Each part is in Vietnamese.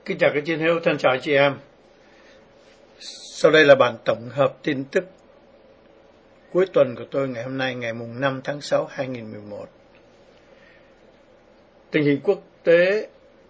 Kính chào các chiến hữu, thân chào chị em. Sau đây là bản tổng hợp tin tức cuối tuần của tôi ngày hôm nay, ngày mùng 5 tháng 6, 2011. Tình hình quốc tế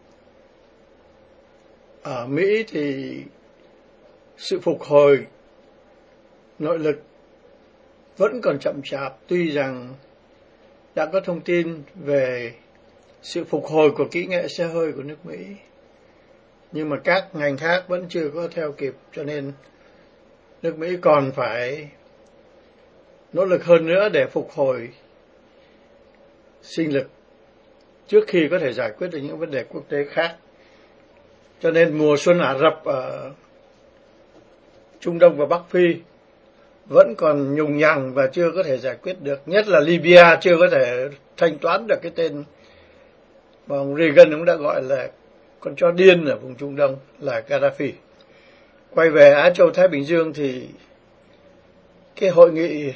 ở Mỹ thì sự phục hồi nội lực vẫn còn chậm chạp, tuy rằng đã có thông tin về sự phục hồi của kỹ nghệ xe hơi của nước Mỹ, nhưng mà các ngành khác vẫn chưa có theo kịp, cho nên nước Mỹ còn phải nỗ lực hơn nữa để phục hồi sinh lực trước khi có thể giải quyết được những vấn đề quốc tế khác. Cho nên mùa xuân Ả Rập ở Trung Đông và Bắc Phi vẫn còn nhùng nhằng và chưa có thể giải quyết được, nhất là Libya chưa có thể thanh toán được cái tên mà ông Reagan cũng đã gọi là con chó điên ở vùng Trung Đông là Gaddafi. Quay về Á Châu Thái Bình Dương thì cái hội nghị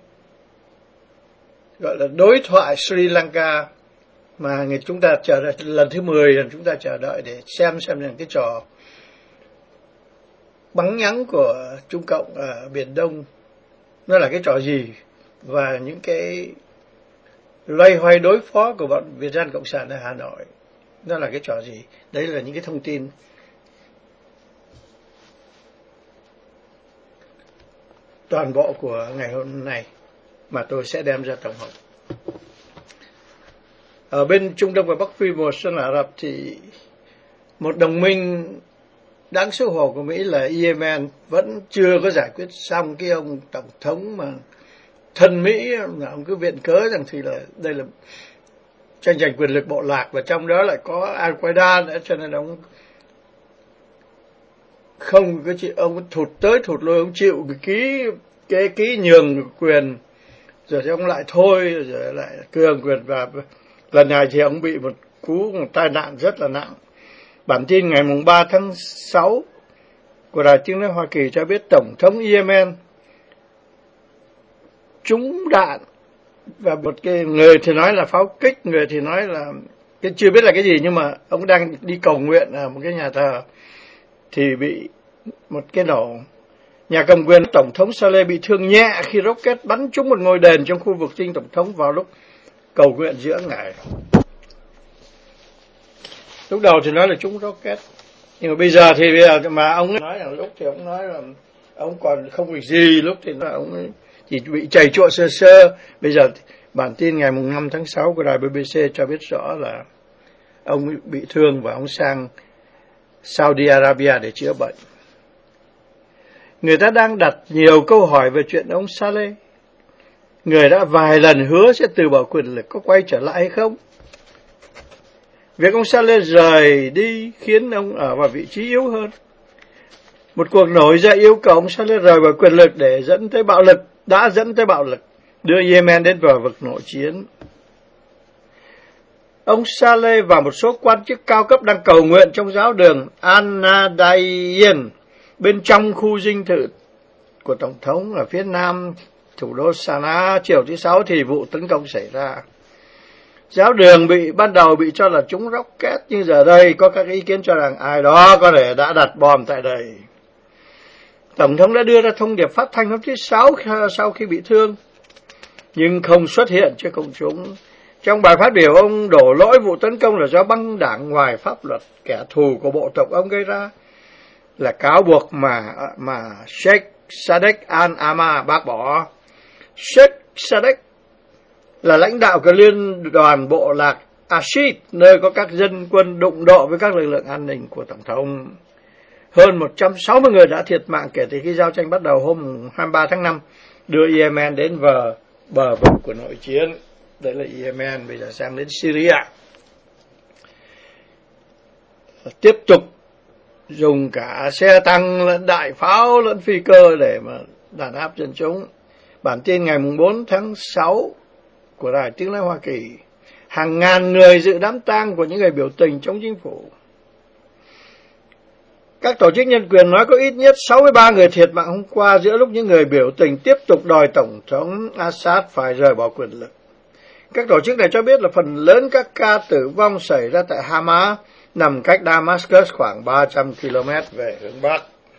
gọi là đối thoại Sri Lanka mà chúng ta chờ đợi lần thứ 10, chúng ta chờ đợi để xem rằng cái trò bắn nhắng của Trung Cộng ở Biển Đông nó là cái trò gì, và những cái loay hoay đối phó của bọn Việt Dân Cộng sản ở Hà Nội nó là cái trò gì. Đấy là những cái thông tin toàn bộ của ngày hôm nay mà tôi sẽ đem ra tổng hợp. Ở bên Trung Đông và Bắc Phi mùa xuân Ả Rập thì một đồng minh đáng xấu hổ của Mỹ là Yemen vẫn chưa có giải quyết xong. Cái ông tổng thống mà thân Mỹ là ông cứ viện cớ rằng thì là đây là tranh giành quyền lực bộ lạc, và trong đó lại có Al-Qaeda nữa, cho nên ông không cái chuyện ông thụt tới thụt lui, ông chịu cái ký nhường quyền rồi thì ông lại thôi, rồi lại cường quyền, và lần này thì ông bị một tai nạn rất là nặng. Bản tin ngày mùng 3 tháng 6 của Đài Tiếng nói Hoa Kỳ cho biết Tổng thống Yemen trúng đạn, và một cái người thì nói là pháo kích, người thì nói là cái chưa biết là cái gì, nhưng mà ông đang đi cầu nguyện ở một cái nhà thờ thì bị một cái nổ. Nhà cầm quyền Tổng thống Saleh bị thương nhẹ khi rocket bắn trúng một ngôi đền trong khu vực dinh Tổng thống vào lúc cầu nguyện giữa ngày. Lúc đầu thì nói là trúng rocket, nhưng mà bây giờ mà ông nói là lúc thì ông nói là ông còn không việc gì, lúc thì nói ông chỉ bị chảy trụa sơ sơ. Bây giờ bản tin ngày mùng 5 tháng 6 của đài BBC cho biết rõ là ông bị thương và ông sang Saudi Arabia để chữa bệnh. Người ta đang đặt nhiều câu hỏi về chuyện ông Saleh. Người đã vài lần hứa sẽ từ bỏ quyền lực, có quay trở lại hay không? Việc ông Saleh rời đi khiến ông ở vào vị trí yếu hơn. Một cuộc nổi dậy yêu cầu ông Saleh rời khỏi quyền lực để dẫn tới bạo lực, đưa Yemen đến bờ vực nội chiến. Ông Saleh và một số quan chức cao cấp đang cầu nguyện trong giáo đường An-Nadayan bên trong khu dinh thự của Tổng thống ở phía nam thủ đô Sanaa. Chiều thứ Sáu thì vụ tấn công xảy ra. Giáo đường ban đầu bị cho là trúng rocket, nhưng giờ đây có các ý kiến cho rằng ai đó có thể đã đặt bom tại đây. Tổng thống đã đưa ra thông điệp phát thanh hôm thứ Sáu sau khi bị thương, nhưng không xuất hiện trước công chúng. Trong bài phát biểu, ông đổ lỗi vụ tấn công là do băng đảng ngoài pháp luật, kẻ thù của bộ tộc ông gây ra, là cáo buộc mà Sheikh Sadek Al-Ama bác bỏ. Sheikh Sadek là lãnh đạo của liên đoàn bộ lạc Ashid, nơi có các dân quân đụng độ với các lực lượng an ninh của Tổng thống. Hơn 160 người đã thiệt mạng kể từ khi giao tranh bắt đầu hôm 23 tháng 5, đưa Yemen đến bờ vực của nội chiến. Đấy là Yemen, bây giờ sang đến Syria. Tiếp tục dùng cả xe tăng lẫn đại pháo lẫn phi cơ để mà đàn áp dân chúng. Bản tin ngày 4 tháng 6 của Đài Tiếng nói Hoa Kỳ: hàng ngàn người dự đám tang của những người biểu tình chống chính phủ. Các tổ chức nhân quyền nói có ít nhất 63 người thiệt mạng hôm qua giữa lúc những người biểu tình tiếp tục đòi Tổng thống Assad phải rời bỏ quyền lực. Các tổ chức này cho biết là phần lớn các ca tử vong xảy ra tại Hama, nằm cách Damascus khoảng 300 km về hướng Bắc.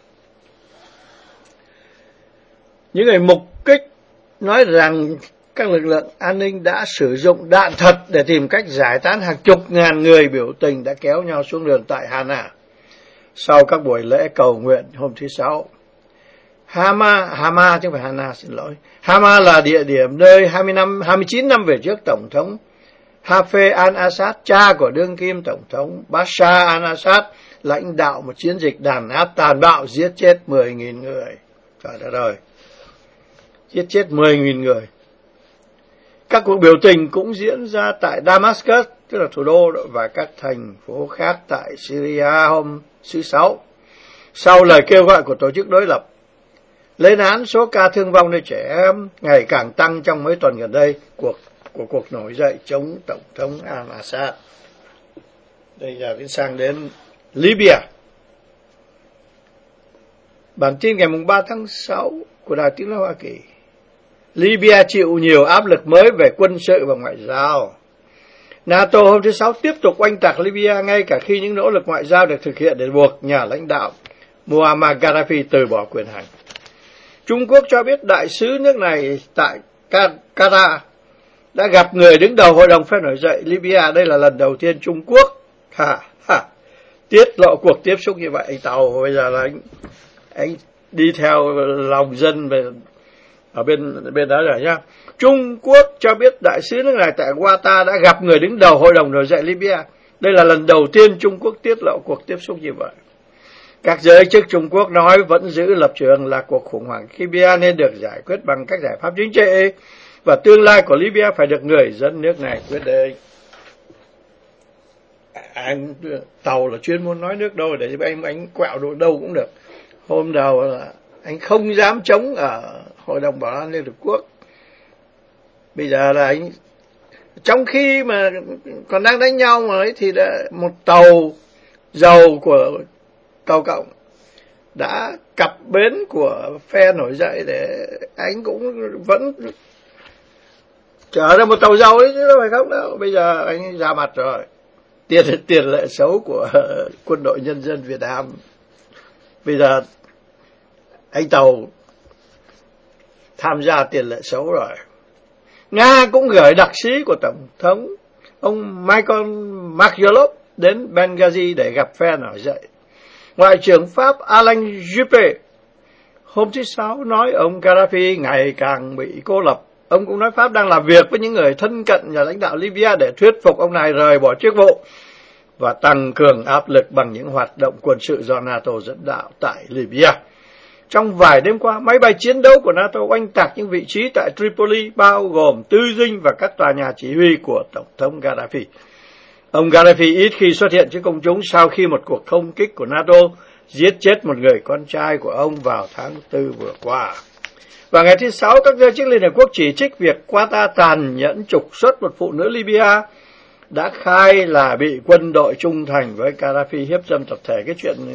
Những người mục kích nói rằng các lực lượng an ninh đã sử dụng đạn thật để tìm cách giải tán hàng chục ngàn người biểu tình đã kéo nhau xuống đường tại Hana sau các buổi lễ cầu nguyện hôm thứ Sáu. Hama chứ không phải Hana, xin lỗi. Hama là địa điểm nơi 29 năm về trước Tổng thống Hafez al-Assad, cha của đương kim Tổng thống Bashar al-Assad, lãnh đạo một chiến dịch đàn áp tàn bạo giết chết 10.000 người. Trời đất ơi! Giết chết 10.000 người. Các cuộc biểu tình cũng diễn ra tại Damascus, tức là thủ đô, và các thành phố khác tại Syria hôm thứ Sáu, sau lời kêu gọi của tổ chức đối lập. Lên án số ca thương vong nơi trẻ em ngày càng tăng trong mấy tuần gần đây của cuộc nổi dậy chống Tổng thống al-Assad. Đây là sang đến Libya. Bản tin ngày 3 tháng 6 của Đài Tiếng nói Hoa Kỳ. Libya chịu nhiều áp lực mới về quân sự và ngoại giao. NATO hôm thứ Sáu tiếp tục oanh tạc Libya ngay cả khi những nỗ lực ngoại giao được thực hiện để buộc nhà lãnh đạo Muammar Gaddafi từ bỏ quyền hành. Trung Quốc cho biết đại sứ nước này tại Qatar đã gặp người đứng đầu hội đồng phe nổi dậy Libya. Đây là lần đầu tiên Trung Quốc tiết lộ cuộc tiếp xúc như vậy. Anh Tàu bây giờ là anh đi theo lòng dân về ở bên đó rồi nhá. Trung Quốc cho biết đại sứ nước này tại Qatar đã gặp người đứng đầu hội đồng nổi dậy Libya. Đây là lần đầu tiên Trung Quốc tiết lộ cuộc tiếp xúc như vậy. Các giới chức Trung Quốc nói vẫn giữ lập trường là cuộc khủng hoảng Libya nên được giải quyết bằng các giải pháp chính trị và tương lai của Libya phải được người dân nước này quyết định. Anh Tàu là chuyên môn nói nước đâu để anh quẹo độ đâu cũng được. Hôm đầu là anh không dám chống ở Hội đồng Bảo an Liên Hợp Quốc. Bây giờ là anh, trong khi mà còn đang đánh nhau mà ấy, thì đã một tàu dầu của tàu cộng đã cập bến của phe nổi dậy để anh cũng vẫn chở ra một tàu dầu ấy chứ đâu phải không đâu. Bây giờ anh ra mặt rồi. Tiền lệ xấu của quân đội nhân dân Việt Nam. Bây giờ anh Tàu tham gia tiền lệ xấu rồi. Nga cũng gửi đặc sĩ của Tổng thống ông Michael Markelov đến Benghazi để gặp phe nổi dậy. Ngoại trưởng Pháp Alain Juppé hôm thứ Sáu nói ông Gaddafi ngày càng bị cô lập. Ông cũng nói Pháp đang làm việc với những người thân cận nhà lãnh đạo Libya để thuyết phục ông này rời bỏ chức vụ và tăng cường áp lực bằng những hoạt động quân sự do NATO dẫn đạo tại Libya. Trong vài đêm qua, máy bay chiến đấu của NATO oanh tạc những vị trí tại Tripoli, bao gồm tư dinh và các tòa nhà chỉ huy của Tổng thống Gaddafi. Ông Gaddafi ít khi xuất hiện trước công chúng sau khi một cuộc không kích của NATO giết chết một người con trai của ông vào tháng 4 vừa qua. Và ngày thứ Sáu, các giới chức Liên Hợp Quốc chỉ trích việc Qatar tàn nhẫn trục xuất một phụ nữ Libya đã khai là bị quân đội trung thành với Gaddafi hiếp dâm tập thể. Cái chuyện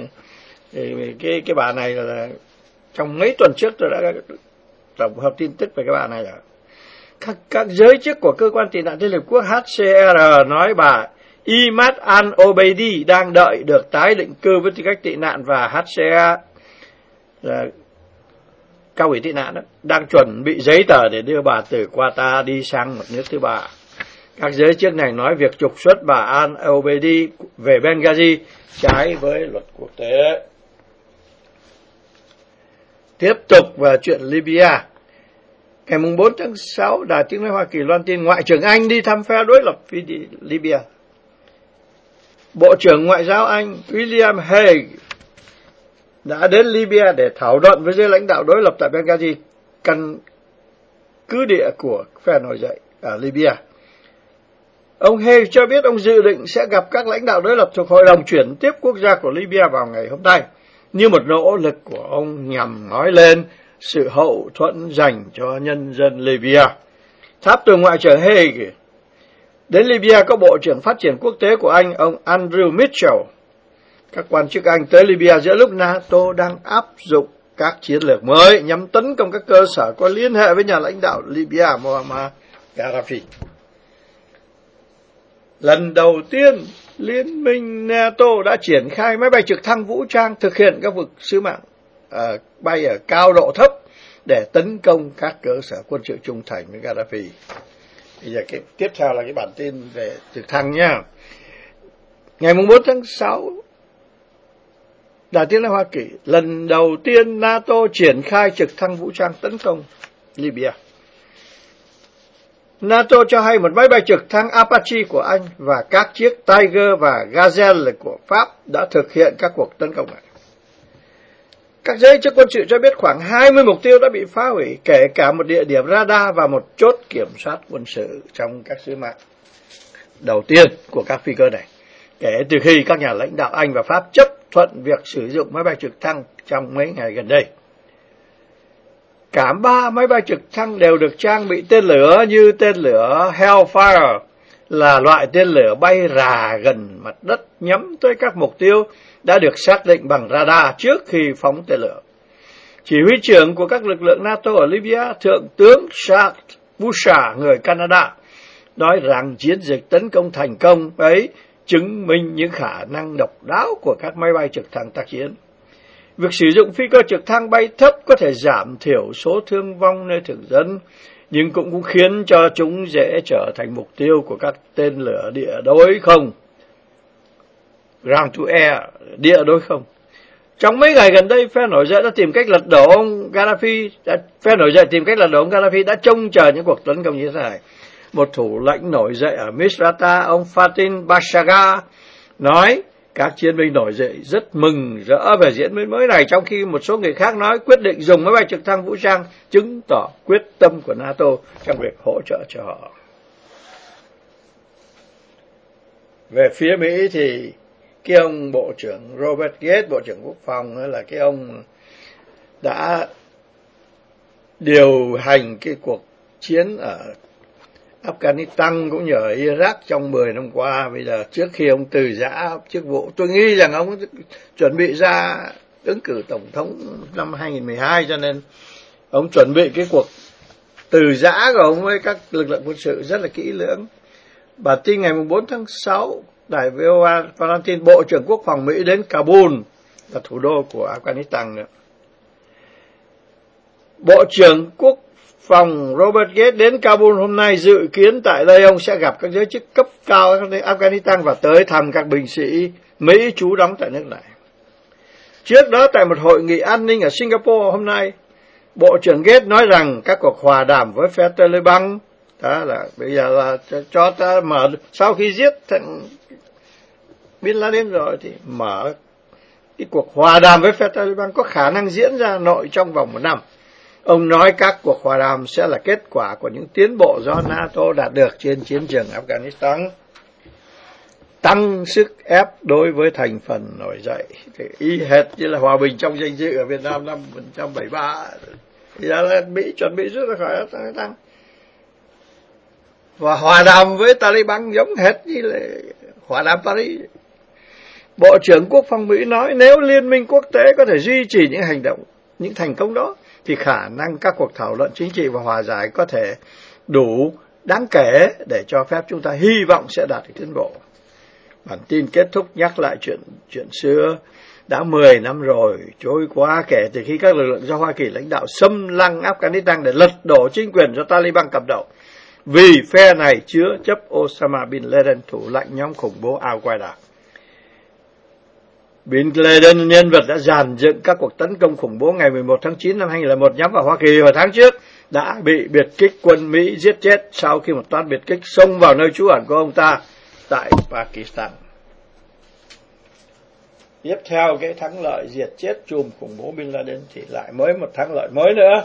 cái bà này là trong mấy tuần trước tôi đã tổng hợp tin tức về cái bà này rồi. Các giới chức của cơ quan tị nạn Liên Hợp Quốc HCR nói bà Imad al-Obeidi đang đợi được tái định cư với tư cách tị nạn, và HCR là cao ủy tị nạn đó, đang chuẩn bị giấy tờ để đưa bà từ Qatar đi sang một nước thứ ba. Các giới chức này nói việc trục xuất bà al-Obeidi về Benghazi trái với luật quốc tế. Tiếp tục vào chuyện Libya. Ngày 4 tháng 6, Đài Tiếng nói Hoa Kỳ loan tin Ngoại trưởng Anh đi thăm phe đối lập Libya. Bộ trưởng Ngoại giao Anh William Hague đã đến Libya để thảo luận với giới lãnh đạo đối lập tại Benghazi, căn cứ địa của phe nổi dậy ở Libya. Ông Hague cho biết ông dự định sẽ gặp các lãnh đạo đối lập thuộc Hội đồng chuyển tiếp quốc gia của Libya vào ngày hôm nay, như một nỗ lực của ông nhằm nói lên sự hậu thuẫn dành cho nhân dân Libya. Tháp tùng Ngoại trưởng Hague đến Libya có Bộ trưởng Phát triển Quốc tế của Anh, ông Andrew Mitchell. Các quan chức Anh tới Libya giữa lúc NATO đang áp dụng các chiến lược mới nhằm tấn công các cơ sở có liên hệ với nhà lãnh đạo Libya Muammar Gaddafi. Lần đầu tiên Liên minh NATO đã triển khai máy bay trực thăng vũ trang thực hiện các cuộc sứ mạng bay ở cao độ thấp để tấn công các cơ sở quân sự trung thành với Gaddafi. Bây giờ tiếp theo là cái bản tin về trực thăng nha. Ngày 4 tháng 6, Đài Tiếng nói Hoa Kỳ lần đầu tiên NATO triển khai trực thăng vũ trang tấn công Libya. NATO cho hay một máy bay trực thăng Apache của Anh và các chiếc Tiger và Gazelle của Pháp đã thực hiện các cuộc tấn công này. Các giới chức quân sự cho biết khoảng 20 mục tiêu đã bị phá hủy, kể cả một địa điểm radar và một chốt kiểm soát quân sự trong các sứ mạng đầu tiên của các phi cơ này, kể từ khi các nhà lãnh đạo Anh và Pháp chấp thuận việc sử dụng máy bay trực thăng trong mấy ngày gần đây. Cả 3 máy bay trực thăng đều được trang bị tên lửa như tên lửa Hellfire, là loại tên lửa bay rà gần mặt đất nhắm tới các mục tiêu đã được xác định bằng radar trước khi phóng tên lửa. Chỉ huy trưởng của các lực lượng NATO ở Libya, Thượng tướng Charles Bouchard, người Canada, nói rằng chiến dịch tấn công thành công ấy chứng minh những khả năng độc đáo của các máy bay trực thăng tác chiến. Việc sử dụng phi cơ trực thăng bay thấp có thể giảm thiểu số thương vong nơi thường dân, nhưng cũng khiến cho chúng dễ trở thành mục tiêu của các tên lửa địa đối không. Ground to air, địa đối không. Trong mấy ngày gần đây, phe nổi dậy đã tìm cách lật đổ ông Gaddafi. Đã trông chờ những cuộc tấn công như thế này. Một thủ lãnh nổi dậy ở Misrata, ông Fatin Bashaga, nói các chiến binh nổi dậy rất mừng rỡ về diễn biến mới này, trong khi một số người khác nói quyết định dùng máy bay trực thăng vũ trang chứng tỏ quyết tâm của NATO trong việc hỗ trợ cho họ. Về phía Mỹ thì cái ông Bộ trưởng Robert Gates, Bộ trưởng Quốc phòng, là cái ông đã điều hành cái cuộc chiến ở Afghanistan cũng như ở Iraq trong 10 năm qua. Bây giờ trước khi ông từ giã chức vụ, tôi nghĩ rằng ông chuẩn bị ra ứng cử tổng thống năm 2012, cho nên ông chuẩn bị cái cuộc từ giã của ông với các lực lượng quân sự rất là kỹ lưỡng. Bản tin ngày 4 tháng 6, đài VOA phản tin Bộ trưởng Quốc phòng Mỹ đến Kabul, là thủ đô của Afghanistan nữa. Bộ trưởng Quốc phòng Robert Gates đến Kabul hôm nay, dự kiến tại đây ông sẽ gặp các giới chức cấp cao Afghanistan và tới thăm các binh sĩ Mỹ trú đóng tại nước này. Trước đó, tại một hội nghị an ninh ở Singapore hôm nay, Bộ trưởng Gates nói rằng các cuộc hòa đàm với phe Taliban, đó là bây giờ là cho ta mở, sau khi giết thằng Bin Laden rồi thì mở cái cuộc hòa đàm với phe Taliban có khả năng diễn ra nội trong vòng 1 năm. Ông nói các cuộc hòa đàm sẽ là kết quả của những tiến bộ do NATO đạt được trên chiến trường Afghanistan, tăng sức ép đối với thành phần nổi dậy, thì y hệt như là hòa bình trong danh dự ở Việt Nam năm 1973. Thì là Mỹ chuẩn bị rút ra khỏi Afghanistan. Và hòa đàm với Taliban giống hệt như là hòa đàm Paris. Bộ trưởng Quốc phòng Mỹ nói nếu liên minh quốc tế có thể duy trì những hành động, những thành công đó, thì khả năng các cuộc thảo luận chính trị và hòa giải có thể đủ đáng kể để cho phép chúng ta hy vọng sẽ đạt được tiến bộ. Bản tin kết thúc nhắc lại chuyện xưa. Đã 10 năm rồi trôi qua kể từ khi các lực lượng do Hoa Kỳ lãnh đạo xâm lăng Afghanistan để lật đổ chính quyền do Taliban cầm đầu, vì phe này chứa chấp Osama Bin Laden, thủ lãnh nhóm khủng bố Al-Qaeda. Bin Laden, nhân vật đã dàn dựng các cuộc tấn công khủng bố ngày 11 tháng 9 năm 2001 nhắm vào Hoa Kỳ hồi tháng trước, đã bị biệt kích quân Mỹ giết chết sau khi một toán biệt kích xông vào nơi trú ẩn của ông ta tại Pakistan. Tiếp theo cái thắng lợi diệt chết chùm khủng bố Bin Laden thì lại mới một thắng lợi mới nữa.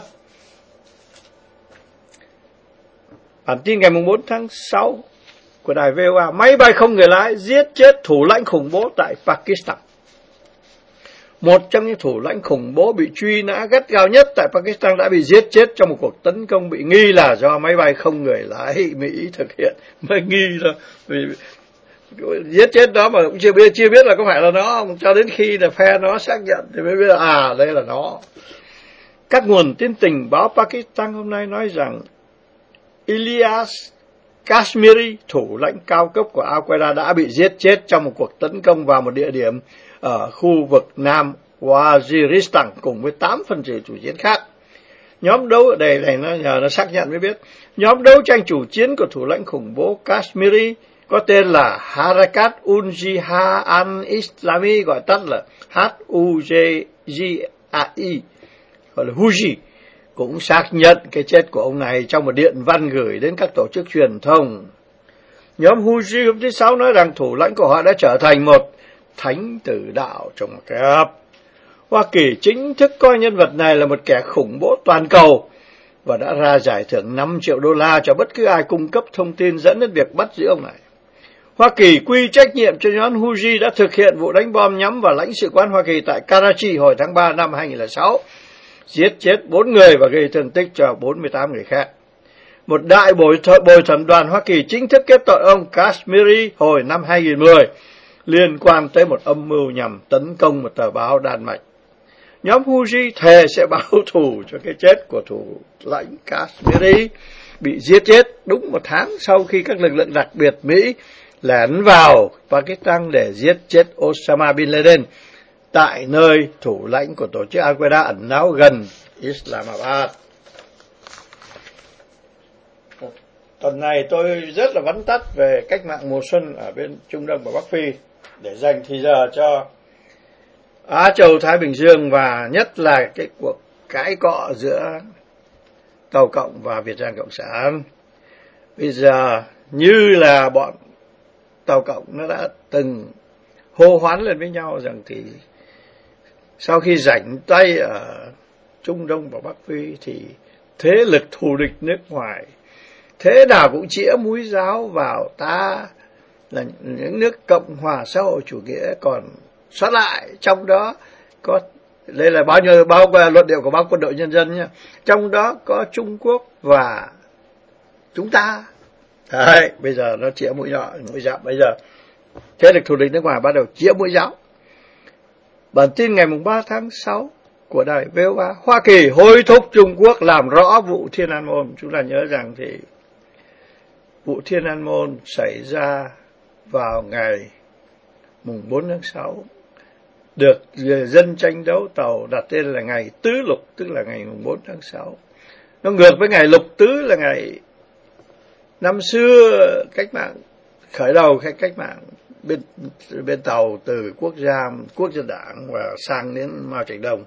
Bản tin ngày 4 tháng 6 của đài VOA, máy bay không người lái giết chết thủ lãnh khủng bố tại Pakistan. Một trong những thủ lãnh khủng bố bị truy nã gắt gao nhất tại Pakistan đã bị giết chết trong một cuộc tấn công bị nghi là do máy bay không người lái Mỹ thực hiện. Mới nghi thôi, vì giết chết đó mà cũng chưa biết là có phải là nó không, cho đến khi là phe nó xác nhận thì mới biết là đây là nó. Các nguồn tin tình báo Pakistan hôm nay nói rằng Ilyas Kashmiri, thủ lãnh cao cấp của Al-Qaeda, đã bị giết chết trong một cuộc tấn công vào một địa điểm ở khu vực Nam Waziristan cùng với 8 phần tử chủ chiến khác. Nhóm đấu này nó xác nhận mới biết. Nhóm đấu tranh chủ chiến của thủ lãnh khủng bố Kashmiri có tên là Harakat ul-Jihad al-Islami, gọi tắt là HUJI, gọi là Huji, cũng xác nhận cái chết của ông này trong một điện văn gửi đến các tổ chức truyền thông. Nhóm Huji hôm thứ Sáu nói rằng thủ lãnh của họ đã trở thành một thánh tử đạo trong một kép. Hoa Kỳ chính thức coi nhân vật này là một kẻ khủng bố toàn cầu và đã ra giải thưởng 5 triệu đô la cho bất cứ ai cung cấp thông tin dẫn đến việc bắt giữ ông này. Hoa Kỳ quy trách nhiệm cho nhóm Huji đã thực hiện vụ đánh bom nhắm vào lãnh sự quán Hoa Kỳ tại Karachi hồi tháng 3 năm 2006, giết chết 4 người và gây thương tích cho 48 người khác. Một đại bồi thẩm đoàn Hoa Kỳ chính thức kết tội ông Kashmiri hồi năm 2010 liên quan tới một âm mưu nhằm tấn công một tờ báo Đan Mạch. Nhóm Huji thề sẽ báo thù cho cái chết của thủ lãnh Kashmiri bị giết chết đúng một tháng sau khi các lực lượng đặc biệt Mỹ lẻn vào Pakistan để giết chết Osama Bin Laden tại nơi thủ lãnh của tổ chức Al-Qaeda ẩn náu gần Islamabad. Tuần này tôi rất là vắn tắt về cách mạng mùa xuân ở bên Trung Đông và Bắc Phi để dành thì giờ cho Á Châu Thái Bình Dương, và nhất là cái cuộc cãi cọ giữa Tàu Cộng và Việt Nam Cộng sản. Bây giờ như là bọn Tàu Cộng nó đã từng hô hoán lên với nhau rằng thì sau khi rảnh tay ở Trung Đông và Bắc Phi thì thế lực thù địch nước ngoài thế nào cũng chĩa mũi giáo vào ta là những nước Cộng hòa xã hội chủ nghĩa còn sót lại, trong đó có, đây là bao luận điệu của báo Quân đội Nhân dân nhé, trong đó có Trung Quốc và chúng ta. Đấy, bây giờ nó chĩa mũi giáo, bây giờ thế lực thù địch nước ngoài bắt đầu chĩa mũi giáo. Bản tin ngày 3 tháng 6 của đài VOA, Hoa Kỳ hối thúc Trung Quốc làm rõ vụ Thiên An Môn. Chúng ta nhớ rằng thì vụ Thiên An Môn xảy ra vào ngày 4 tháng 6, được dân tranh đấu tàu đặt tên là ngày Tứ Lục, tức là ngày 4 tháng 6. Nó ngược với ngày Lục Tứ là ngày năm xưa cách mạng khởi đầu cách mạng bên Tàu từ Quốc dân đảng và sang đến Mao Trạch Đông.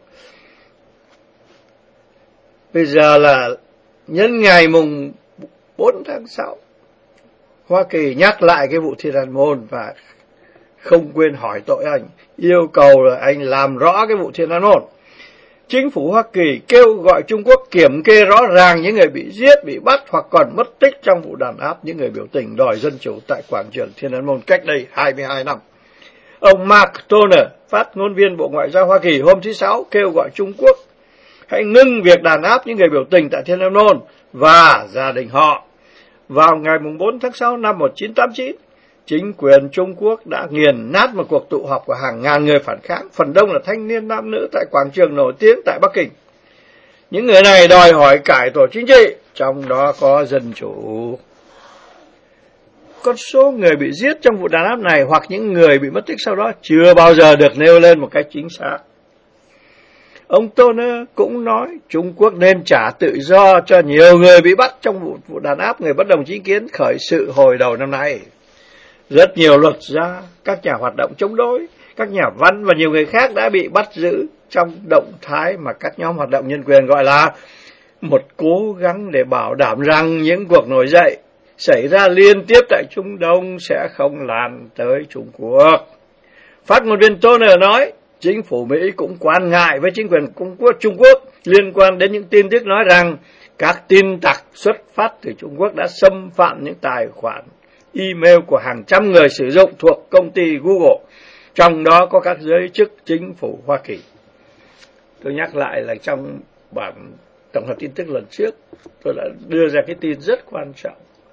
Bây giờ là nhân ngày 4 tháng 6, Hoa Kỳ nhắc lại cái vụ Thiên An Môn và không quên hỏi tội anh, yêu cầu là anh làm rõ cái vụ Thiên An Môn. Chính phủ Hoa Kỳ kêu gọi Trung Quốc kiểm kê rõ ràng những người bị giết, bị bắt hoặc còn mất tích trong vụ đàn áp những người biểu tình đòi dân chủ tại quảng trường Thiên An Môn cách đây 22 năm. Ông Mark Toner, phát ngôn viên Bộ Ngoại giao Hoa Kỳ hôm thứ Sáu, kêu gọi Trung Quốc hãy ngưng việc đàn áp những người biểu tình tại Thiên An Môn và gia đình họ. Vào ngày 4 tháng 6 năm 1989, chính quyền Trung Quốc đã nghiền nát một cuộc tụ họp của hàng ngàn người phản kháng, phần đông là thanh niên nam nữ tại quảng trường nổi tiếng tại Bắc Kinh. Những người này đòi hỏi cải tổ chính trị, trong đó có dân chủ. Con số người bị giết trong vụ đàn áp này hoặc những người bị mất tích sau đó chưa bao giờ được nêu lên một cách chính xác. Ông Toner cũng nói Trung Quốc nên trả tự do cho nhiều người bị bắt trong vụ đàn áp người bất đồng chính kiến khởi sự hồi đầu năm nay. Rất nhiều luật gia, các nhà hoạt động chống đối, các nhà văn và nhiều người khác đã bị bắt giữ trong động thái mà các nhóm hoạt động nhân quyền gọi là một cố gắng để bảo đảm rằng những cuộc nổi dậy xảy ra liên tiếp tại Trung Đông sẽ không lan tới Trung Quốc. Phát ngôn viên Toner nói, chính phủ Mỹ cũng quan ngại với chính quyền Trung Quốc liên quan đến những tin tức nói rằng các tin tặc xuất phát từ Trung Quốc đã xâm phạm những tài khoản email của hàng trăm người sử dụng thuộc công ty Google, trong đó có các giới chức chính phủ Hoa Kỳ. Tôi nhắc lại là trong bản tổng hợp tin tức lần trước, tôi đã đưa ra cái tin rất quan trọng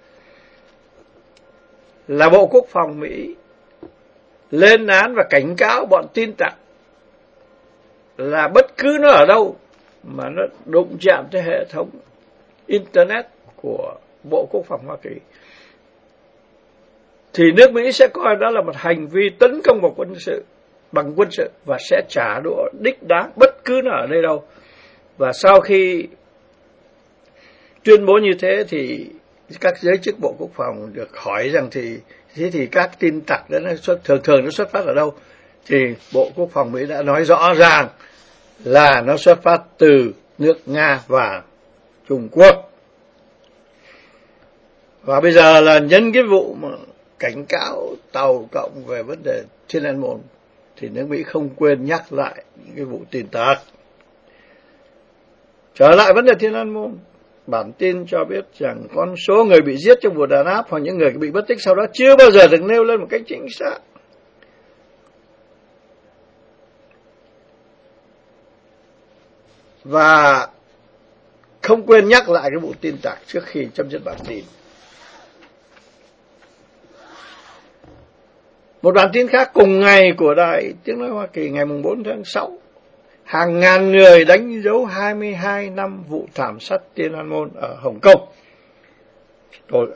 là Bộ Quốc phòng Mỹ lên án và cảnh cáo bọn tin tặc là bất cứ nó ở đâu mà nó đụng chạm tới hệ thống Internet của Bộ Quốc phòng Hoa Kỳ thì nước Mỹ sẽ coi đó là một hành vi tấn công vào bằng quân sự và sẽ trả đũa đích đáng bất cứ nó ở đây đâu. Và sau khi tuyên bố như thế thì các giới chức Bộ Quốc phòng được hỏi rằng thế thì các tin tặc đó nó thường nó xuất phát ở đâu? Thì Bộ Quốc phòng Mỹ đã nói rõ ràng là nó xuất phát từ nước Nga và Trung Quốc. Và bây giờ là nhân cái vụ mà cảnh cáo tàu cộng về vấn đề Thiên An Môn thì nước Mỹ không quên nhắc lại những cái vụ tin tặc. Trở lại vấn đề Thiên An Môn, bản tin cho biết rằng con số người bị giết trong vụ đàn áp hoặc những người bị mất tích sau đó chưa bao giờ được nêu lên một cách chính xác. Và không quên nhắc lại cái vụ tin tặc trước khi chấm dứt bản tin. Một bản tin khác cùng ngày của Đài Tiếng Nói Hoa Kỳ ngày 4 tháng 6. Hàng ngàn người đánh dấu 22 năm vụ thảm sát Thiên An Môn ở Hồng Kông. Rồi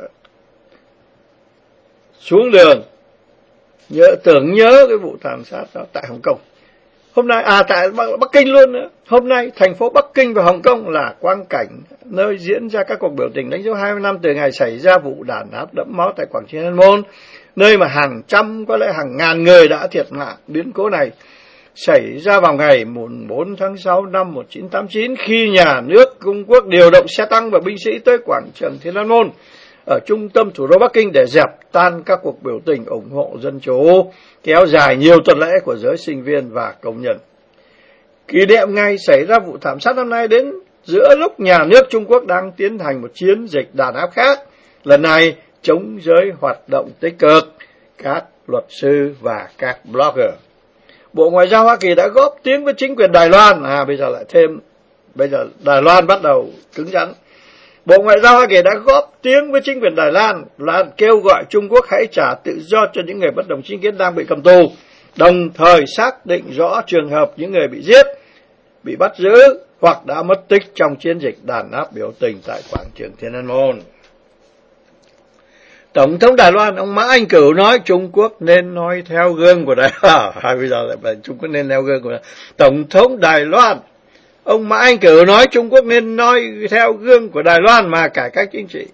xuống đường tưởng nhớ cái vụ thảm sát đó tại Hồng Kông. Hôm nay tại Bắc Kinh luôn nữa. Hôm nay thành phố Bắc Kinh và Hồng Kông là quang cảnh nơi diễn ra các cuộc biểu tình đánh dấu 20 năm từ ngày xảy ra vụ đàn áp đẫm máu tại quảng trường Thiên An Môn, nơi mà hàng trăm có lẽ hàng ngàn người đã thiệt mạng. Biến cố này xảy ra vào ngày 4 tháng 6 năm 1989 khi nhà nước Trung Quốc điều động xe tăng và binh sĩ tới quảng trường Thiên An Môn ở trung tâm thủ đô Bắc Kinh để dẹp tan các cuộc biểu tình ủng hộ dân chủ kéo dài nhiều tuần lễ của giới sinh viên và công nhân. Kỷ niệm ngày xảy ra vụ thảm sát năm nay đến giữa lúc nhà nước Trung Quốc đang tiến hành một chiến dịch đàn áp khác, lần này chống giới hoạt động tích cực, các luật sư và các blogger. Bộ Ngoại giao Hoa Kỳ đã góp tiếng với chính quyền Đài Loan. Bây giờ Đài Loan bắt đầu cứng rắn. Bộ Ngoại giao Hoa Kỳ đã góp tiếng với chính quyền Đài Loan là kêu gọi Trung Quốc hãy trả tự do cho những người bất đồng chính kiến đang bị cầm tù, đồng thời xác định rõ trường hợp những người bị giết, bị bắt giữ hoặc đã mất tích trong chiến dịch đàn áp biểu tình tại quảng trường Thiên An Môn. Tổng thống Đài Loan ông Mã Anh Cửu nói Trung Quốc nên noi theo gương của Đài Loan. Bây giờ lại bảo Trung Quốc nên theo gương của Đài Loan. Tổng thống Đài Loan ông Mã Anh Cửu nói Trung Quốc nên noi theo gương của Đài Loan mà cải cách chính trị.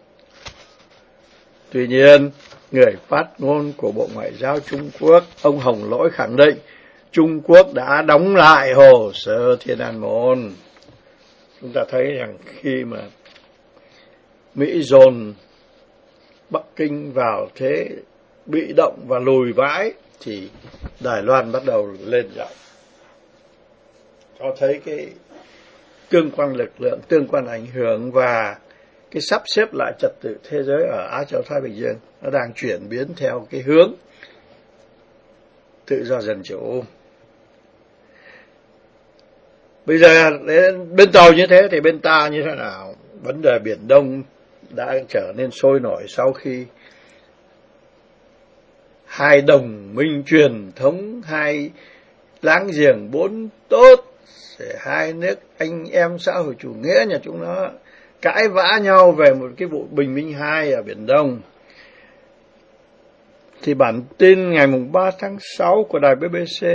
Tuy nhiên, người phát ngôn của Bộ Ngoại giao Trung Quốc, ông Hồng Lỗi khẳng định Trung Quốc đã đóng lại hồ sơ Thiên An Môn. Chúng ta thấy rằng khi mà Mỹ dồn Bắc Kinh vào thế bị động và lùi vãi thì Đài Loan bắt đầu lên giọng, cho thấy cái tương quan lực lượng, tương quan ảnh hưởng và cái sắp xếp lại trật tự thế giới ở Á Châu Thái Bình Dương nó đang chuyển biến theo cái hướng tự do dân chủ. Bây giờ bên tàu như thế thì bên ta như thế nào? Vấn đề Biển Đông đã trở nên sôi nổi sau khi hai đồng minh truyền thống, hai láng giềng bốn tốt, hai nước anh em xã hội chủ nghĩa nhà chúng nó cãi vã nhau về một cái vụ Bình Minh 2 ở Biển Đông. Thì bản tin ngày 3 tháng 6 của đài BBC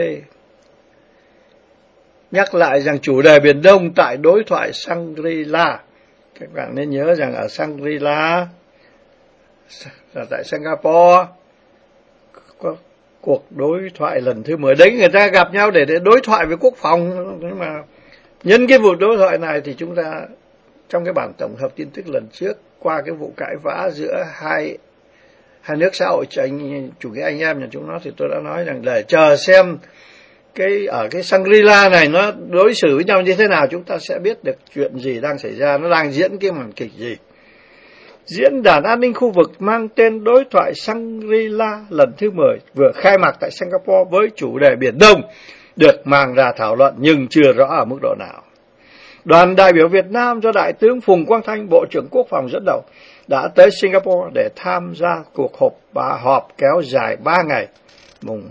nhắc lại rằng chủ đề Biển Đông tại đối thoại Shangri-La. Các bạn nên nhớ rằng ở Shangri-La, tại Singapore, có cuộc đối thoại lần thứ 10. Đấy, người ta gặp nhau để đối thoại về quốc phòng. Nhưng mà nhân cái vụ đối thoại này thì chúng ta, trong cái bản tổng hợp tin tức lần trước, qua cái vụ cãi vã giữa hai nước xã hội chủ nghĩa anh em nhà chúng nó, thì tôi đã nói rằng để chờ xem ở cái Shangri-La này nó đối xử với nhau như thế nào, chúng ta sẽ biết được chuyện gì đang xảy ra, nó đang diễn cái màn kịch gì. Diễn đàn an ninh khu vực mang tên đối thoại Shangri-La lần thứ 10 vừa khai mạc tại Singapore với chủ đề Biển Đông được mang ra thảo luận nhưng chưa rõ ở mức độ nào. Đoàn đại biểu Việt Nam do Đại tướng Phùng Quang Thanh, Bộ trưởng Quốc phòng dẫn đầu, đã tới Singapore để tham gia cuộc họp kéo dài 3 ngày, mùng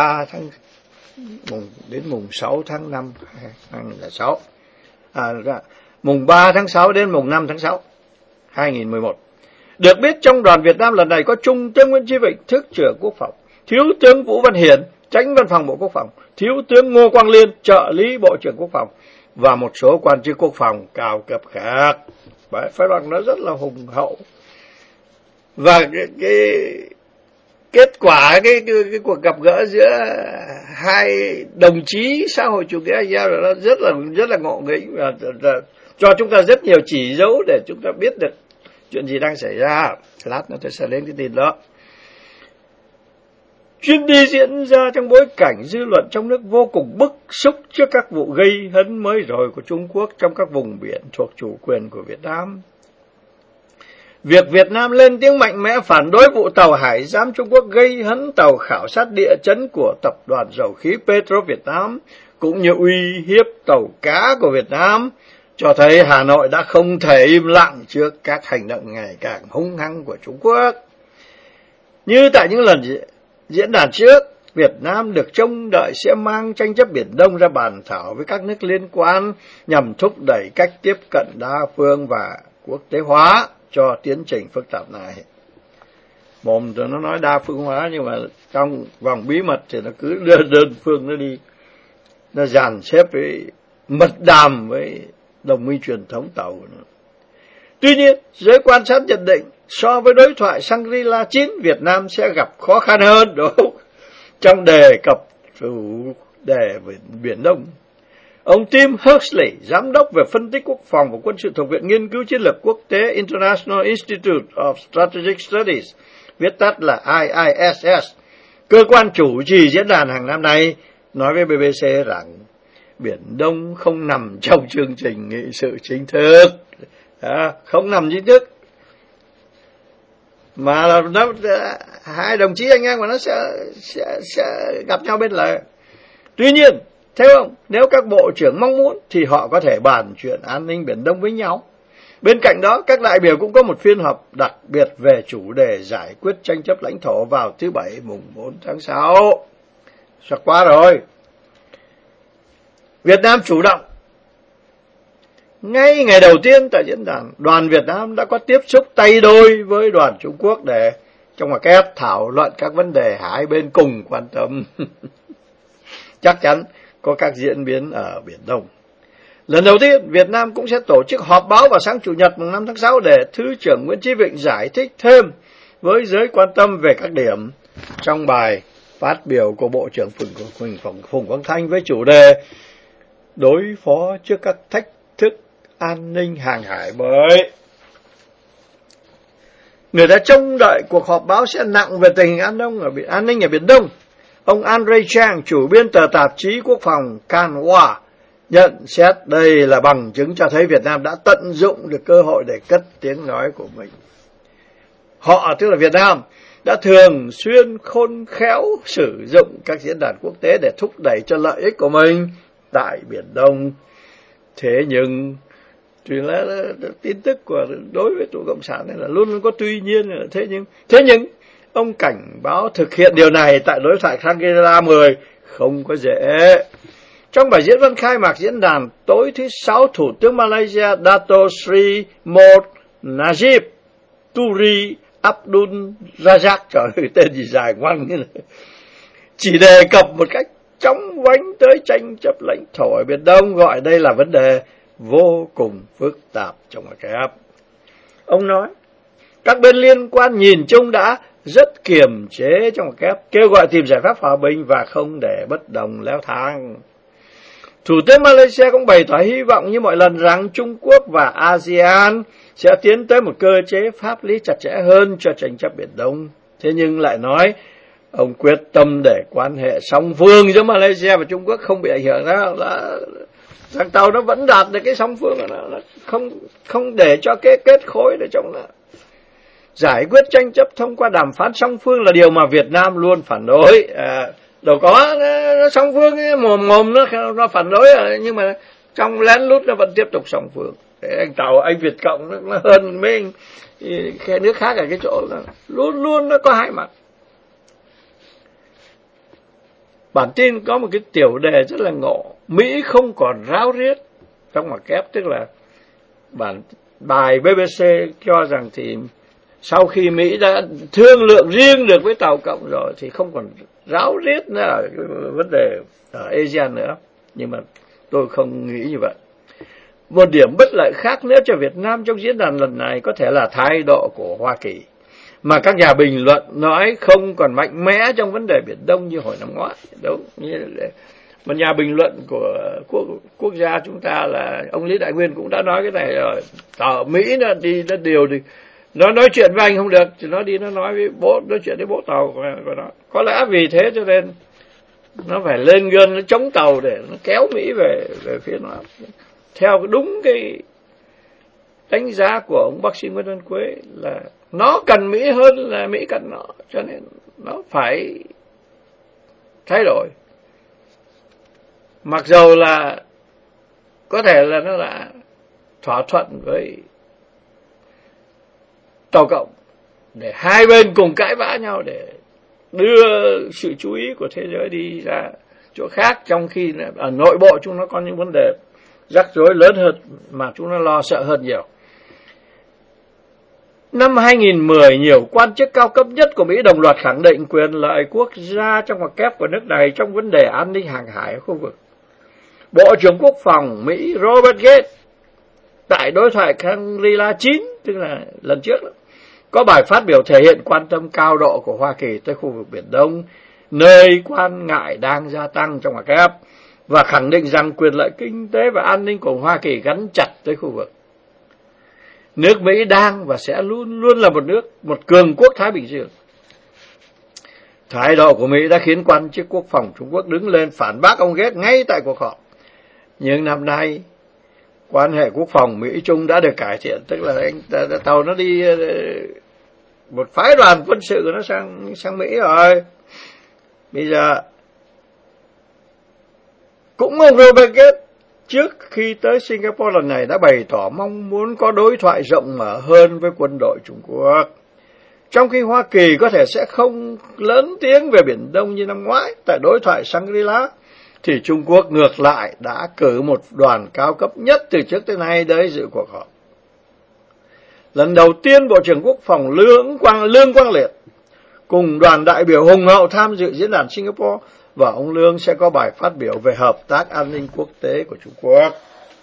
6 tháng 5 2006. Mùng 3 tháng 6 đến mùng 5 tháng 6 2011, Được biết trong đoàn Việt Nam lần này có Trung tướng Nguyễn Chí Vịnh, Thứ trưởng Quốc phòng, Thiếu tướng Vũ Văn Hiển, Chánh Văn phòng Bộ Quốc phòng, Thiếu tướng Ngô Quang Liên, trợ lý Bộ trưởng Quốc phòng và một số quan chức quốc phòng cao cấp khác. Phải nói nó rất là hùng hậu. Và cái kết quả cái cuộc gặp gỡ giữa hai đồng chí xã hội chủ nghĩa anh em nó rất là ngộ nghĩnh và cho chúng ta rất nhiều chỉ dấu để chúng ta biết được chuyện gì đang xảy ra. Lát nữa tôi sẽ lên cái tin đó. Chuyến đi diễn ra trong bối cảnh dư luận trong nước vô cùng bức xúc trước các vụ gây hấn mới rồi của Trung Quốc trong các vùng biển thuộc chủ quyền của Việt Nam. Việc Việt Nam lên tiếng mạnh mẽ phản đối vụ tàu hải giám Trung Quốc gây hấn tàu khảo sát địa chấn của Tập đoàn Dầu khí Petro Việt Nam, cũng như uy hiếp tàu cá của Việt Nam, cho thấy Hà Nội đã không thể im lặng trước các hành động ngày càng hung hăng của Trung Quốc. Như tại những lần diễn đàn trước, Việt Nam được trông đợi sẽ mang tranh chấp Biển Đông ra bàn thảo với các nước liên quan nhằm thúc đẩy cách tiếp cận đa phương và quốc tế hóa cho tiến trình phức tạp này. Mồm nó nói đa phương hóa nhưng mà trong vòng bí mật thì nó cứ đưa đơn phương nó đi. Nó dàn xếp với mật đàm với đồng minh truyền thống tàu. Tuy nhiên, giới quan sát nhận định so với đối thoại Shangri-La 9, Việt Nam sẽ gặp khó khăn hơn đúng trong đề cập chủ đề về Biển Đông. Ông Tim Huxley, giám đốc về phân tích quốc phòng và quân sự thuộc Viện Nghiên cứu Chiến lược Quốc tế International Institute of Strategic Studies, viết tắt là IISS, cơ quan chủ trì diễn đàn hàng năm này, nói với BBC rằng Biển Đông không nằm trong chương trình nghị sự chính thức, không nằm chính thức, mà hai đồng chí anh em của nó sẽ gặp nhau bên lề. Tuy nhiên, theo ông, nếu các bộ trưởng mong muốn thì họ có thể bàn chuyện an ninh Biển Đông với nhau. Bên cạnh đó, các đại biểu cũng có một phiên họp đặc biệt về chủ đề giải quyết tranh chấp lãnh thổ vào thứ Bảy mùng 4 tháng 6. Sắp qua rồi. Việt Nam chủ động. Ngay ngày đầu tiên tại diễn đàn, đoàn Việt Nam đã có tiếp xúc tay đôi với đoàn Trung Quốc để trong một kép thảo luận các vấn đề hai bên cùng quan tâm. Chắc chắn có các diễn biến ở Biển Đông. Lần đầu tiên, Việt Nam cũng sẽ tổ chức họp báo vào sáng Chủ nhật mùng 5 tháng 6 để Thứ trưởng Nguyễn Chí Vịnh giải thích thêm với giới quan tâm về các điểm trong bài phát biểu của Bộ trưởng Phùng Quang Thanh với chủ đề đối phó trước các thách thức an ninh hàng hải mới. Người đã trông đợi cuộc họp báo sẽ nặng về tình hình an ninh ở Biển Đông. Ông Andre Chang, chủ biên tờ tạp chí quốc phòng Canhua, nhận xét đây là bằng chứng cho thấy Việt Nam đã tận dụng được cơ hội để cất tiếng nói của mình. Họ, tức là Việt Nam, đã thường xuyên khôn khéo sử dụng các diễn đàn quốc tế để thúc đẩy cho lợi ích của mình tại Biển Đông. Thế nhưng, tin tức của đối với tụ Cộng sản này là luôn luôn có tuy nhiên. Thế nhưng, ông cảnh báo thực hiện điều này tại đối thoại Shangri-La 10 không có dễ. Trong bài diễn văn khai mạc diễn đàn tối thứ Sáu, Thủ tướng Malaysia Dato Sri Mohd Najib Turi Abdul Razak, trời ơi, tên gì dài ngoằng như này, chỉ đề cập một cách chóng vánh tới tranh chấp lãnh thổ ở Biển Đông, gọi đây là vấn đề vô cùng phức tạp trong ngoại kép. Ông nói, các bên liên quan nhìn chung đã rất kiềm chế trong ngoại kép, kêu gọi tìm giải pháp hòa bình và không để bất đồng leo thang. Thủ tướng Malaysia cũng bày tỏ hy vọng như mọi lần rằng Trung Quốc và ASEAN sẽ tiến tới một cơ chế pháp lý chặt chẽ hơn cho tranh chấp Biển Đông. Thế nhưng lại nói, ông quyết tâm để quan hệ song phương giữa Malaysia và Trung Quốc không bị ảnh hưởng đó, rằng tàu nó vẫn đạt được cái song phương, nó không để cho cái kết khối để trong là giải quyết tranh chấp thông qua đàm phán song phương là điều mà Việt Nam luôn phản đối. Đâu có nó song phương, mồm nó phản đối, nhưng mà trong lén lút nó vẫn tiếp tục song phương. Anh Việt Cộng nó hơn mấy cái nước khác ở cái chỗ là luôn luôn nó có hai mặt. Bản tin có một cái tiểu đề rất là ngộ, Mỹ không còn ráo riết trong ngoặc kép, tức là bài BBC cho rằng thì Sau khi Mỹ đã thương lượng riêng được với Tàu Cộng rồi thì không còn ráo riết nữa ở cái vấn đề ở ASEAN nữa. Nhưng mà tôi không nghĩ như vậy. Một điểm bất lợi khác nữa cho Việt Nam trong diễn đàn lần này có thể là thái độ của Hoa Kỳ, mà các nhà bình luận nói không còn mạnh mẽ trong vấn đề Biển Đông như hồi năm ngoái. Đúng, một nhà bình luận của quốc gia chúng ta là ông Lý Đại Nguyên cũng đã nói cái này rồi. Ở Mỹ nó đi nó điều thì nó nói chuyện với anh không được thì nó đi nó nói chuyện với bố Tàu của nó. Có lẽ vì thế cho nên nó phải lên gân, nó chống Tàu để nó kéo Mỹ về phía nó. Theo đúng cái đánh giá của ông bác sĩ Nguyễn Văn Quế là nó cần Mỹ hơn là Mỹ cần nó, cho nên nó phải thay đổi. Mặc dầu là có thể là nó đã thỏa thuận với Tàu Cộng để hai bên cùng cãi vã nhau để đưa sự chú ý của thế giới đi ra chỗ khác, trong khi ở nội bộ chúng nó có những vấn đề rắc rối lớn hơn mà chúng nó lo sợ hơn nhiều. Năm 2010, nhiều quan chức cao cấp nhất của Mỹ đồng loạt khẳng định quyền lợi quốc gia trong ngoặc kép của nước này trong vấn đề an ninh hàng hải ở khu vực. Bộ trưởng Quốc phòng Mỹ Robert Gates tại đối thoại Shangri-La 9, tức là lần trước đó, có bài phát biểu thể hiện quan tâm cao độ của Hoa Kỳ tới khu vực Biển Đông, nơi quan ngại đang gia tăng trong ngoặc kép, và khẳng định rằng quyền lợi kinh tế và an ninh của Hoa Kỳ gắn chặt tới khu vực. Nước Mỹ đang và sẽ luôn luôn là một cường quốc Thái Bình Dương. Thái độ của Mỹ đã khiến quan chức quốc phòng Trung Quốc đứng lên phản bác ông Gates ngay tại cuộc họp. Nhưng năm nay, quan hệ quốc phòng Mỹ-Trung đã được cải thiện, tức là tàu nó đi một phái đoàn quân sự của nó sang Mỹ rồi. Bây giờ cũng ông Robert Gates trước khi tới Singapore lần này đã bày tỏ mong muốn có đối thoại rộng mở hơn với quân đội Trung Quốc. Trong khi Hoa Kỳ có thể sẽ không lớn tiếng về Biển Đông như năm ngoái tại đối thoại Shangri-La, thì Trung Quốc ngược lại đã cử một đoàn cao cấp nhất từ trước tới nay tới dự cuộc họp. Lần đầu tiên Bộ trưởng Quốc phòng Lương Quang Liệt cùng đoàn đại biểu hùng hậu tham dự diễn đàn Singapore, và ông Lương sẽ có bài phát biểu về hợp tác an ninh quốc tế của Trung Quốc.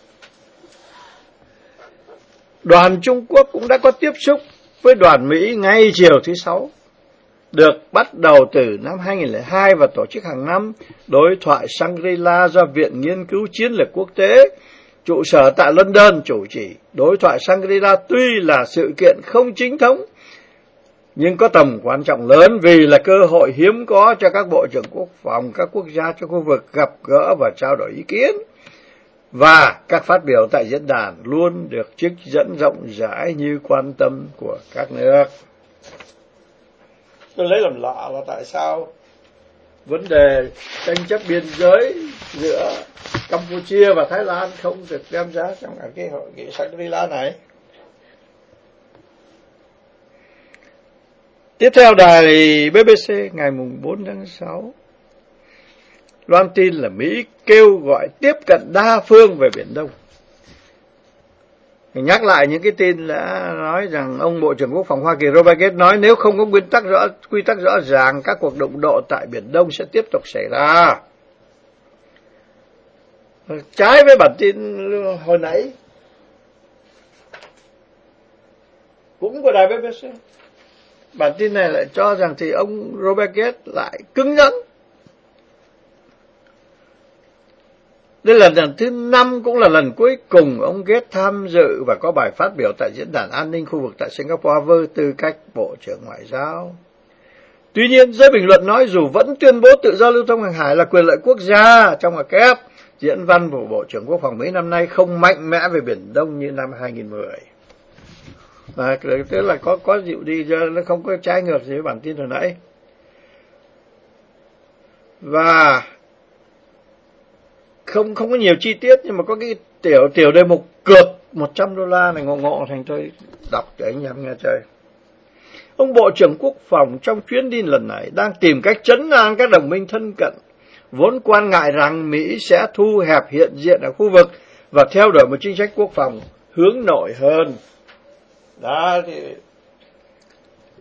Đoàn Trung Quốc cũng đã có tiếp xúc với đoàn Mỹ ngay chiều thứ Sáu, được bắt đầu từ năm 2002 và tổ chức hàng năm. Đối thoại Shangri-La do Viện Nghiên cứu Chiến lược Quốc tế, trụ sở tại London chủ trì. Đối thoại Shangri-La tuy là sự kiện không chính thống, nhưng có tầm quan trọng lớn vì là cơ hội hiếm có cho các bộ trưởng quốc phòng các quốc gia trong khu vực gặp gỡ và trao đổi ý kiến. Và các phát biểu tại diễn đàn luôn được trích dẫn rộng rãi như quan tâm của các nước. Tôi lấy làm lạ là tại sao vấn đề tranh chấp biên giới giữa Campuchia và Thái Lan không được đem ra trong cái hội nghị Shangri-La này. Tiếp theo, đài BBC ngày 4 tháng 6 loan tin là Mỹ kêu gọi tiếp cận đa phương về Biển Đông. Nhắc lại những cái tin đã nói rằng ông Bộ trưởng Quốc phòng Hoa Kỳ Robert Gates nói nếu không có quy tắc rõ ràng, các cuộc đụng độ tại Biển Đông sẽ tiếp tục xảy ra. Trái với bản tin hồi nãy cũng của đài BBC, bản tin này lại cho rằng thì ông Robert Gates lại cứng nhẫn. Đây là lần thứ 5, cũng là lần cuối cùng ông Gates tham dự và có bài phát biểu tại diễn đàn an ninh khu vực tại Singapore với tư cách Bộ trưởng Ngoại giao. Tuy nhiên, giới bình luận nói dù vẫn tuyên bố tự do lưu thông hàng hải là quyền lợi quốc gia trong ngoặc kép, diễn văn của Bộ trưởng Quốc phòng Mỹ năm nay không mạnh mẽ về Biển Đông như năm 2010. Tức là có dịu đi, nó không có trái ngược gì với bản tin hồi nãy. Và không có nhiều chi tiết, nhưng mà có cái tiểu đề mục cược $100 này ngộ thành tôi đọc cho anh em nghe chơi. Ông Bộ trưởng Quốc phòng trong chuyến đi lần này đang tìm cách trấn an các đồng minh thân cận, vốn quan ngại rằng Mỹ sẽ thu hẹp hiện diện ở khu vực và theo đuổi một chính sách quốc phòng hướng nội hơn. Đó thì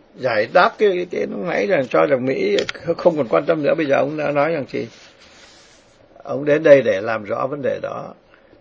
giải đáp cái lúc nãy rằng cho rằng Mỹ không còn quan tâm nữa. Bây giờ ông đã nói rằng gì? Ông đến đây để làm rõ vấn đề đó.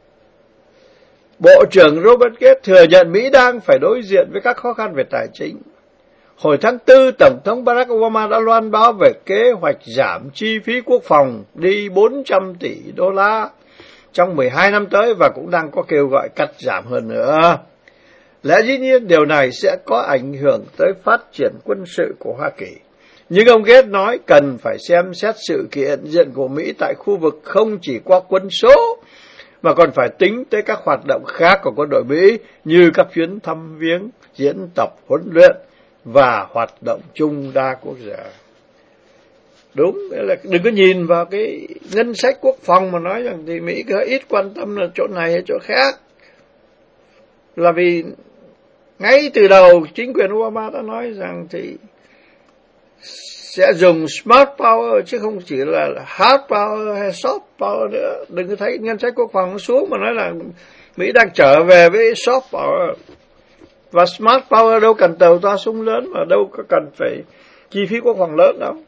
Bộ trưởng Robert Gates thừa nhận Mỹ đang phải đối diện với các khó khăn về tài chính. Hồi tháng 4, Tổng thống Barack Obama đã loan báo về kế hoạch giảm chi phí quốc phòng đi 400 tỷ đô la trong 12 năm tới và cũng đang có kêu gọi cắt giảm hơn nữa. Lẽ dĩ nhiên điều này sẽ có ảnh hưởng tới phát triển quân sự của Hoa Kỳ. Nhưng ông Gates nói cần phải xem xét sự hiện diện của Mỹ tại khu vực không chỉ qua quân số, mà còn phải tính tới các hoạt động khác của quân đội Mỹ như các chuyến thăm viếng, diễn tập, huấn luyện và hoạt động chung đa quốc gia. Đúng, nghĩa là đừng có nhìn vào cái ngân sách quốc phòng mà nói rằng thì Mỹ có ít quan tâm là chỗ này hay chỗ khác. Là vì ngay từ đầu chính quyền Obama đã nói rằng thì sẽ dùng smart power chứ không chỉ là hard power hay soft power nữa. Đừng có thấy ngân sách quốc phòng nó xuống mà nói là Mỹ đang trở về với soft power. Và smart power đâu cần tàu toa súng lớn mà đâu có cần phải chi phí quốc phòng lớn đâu.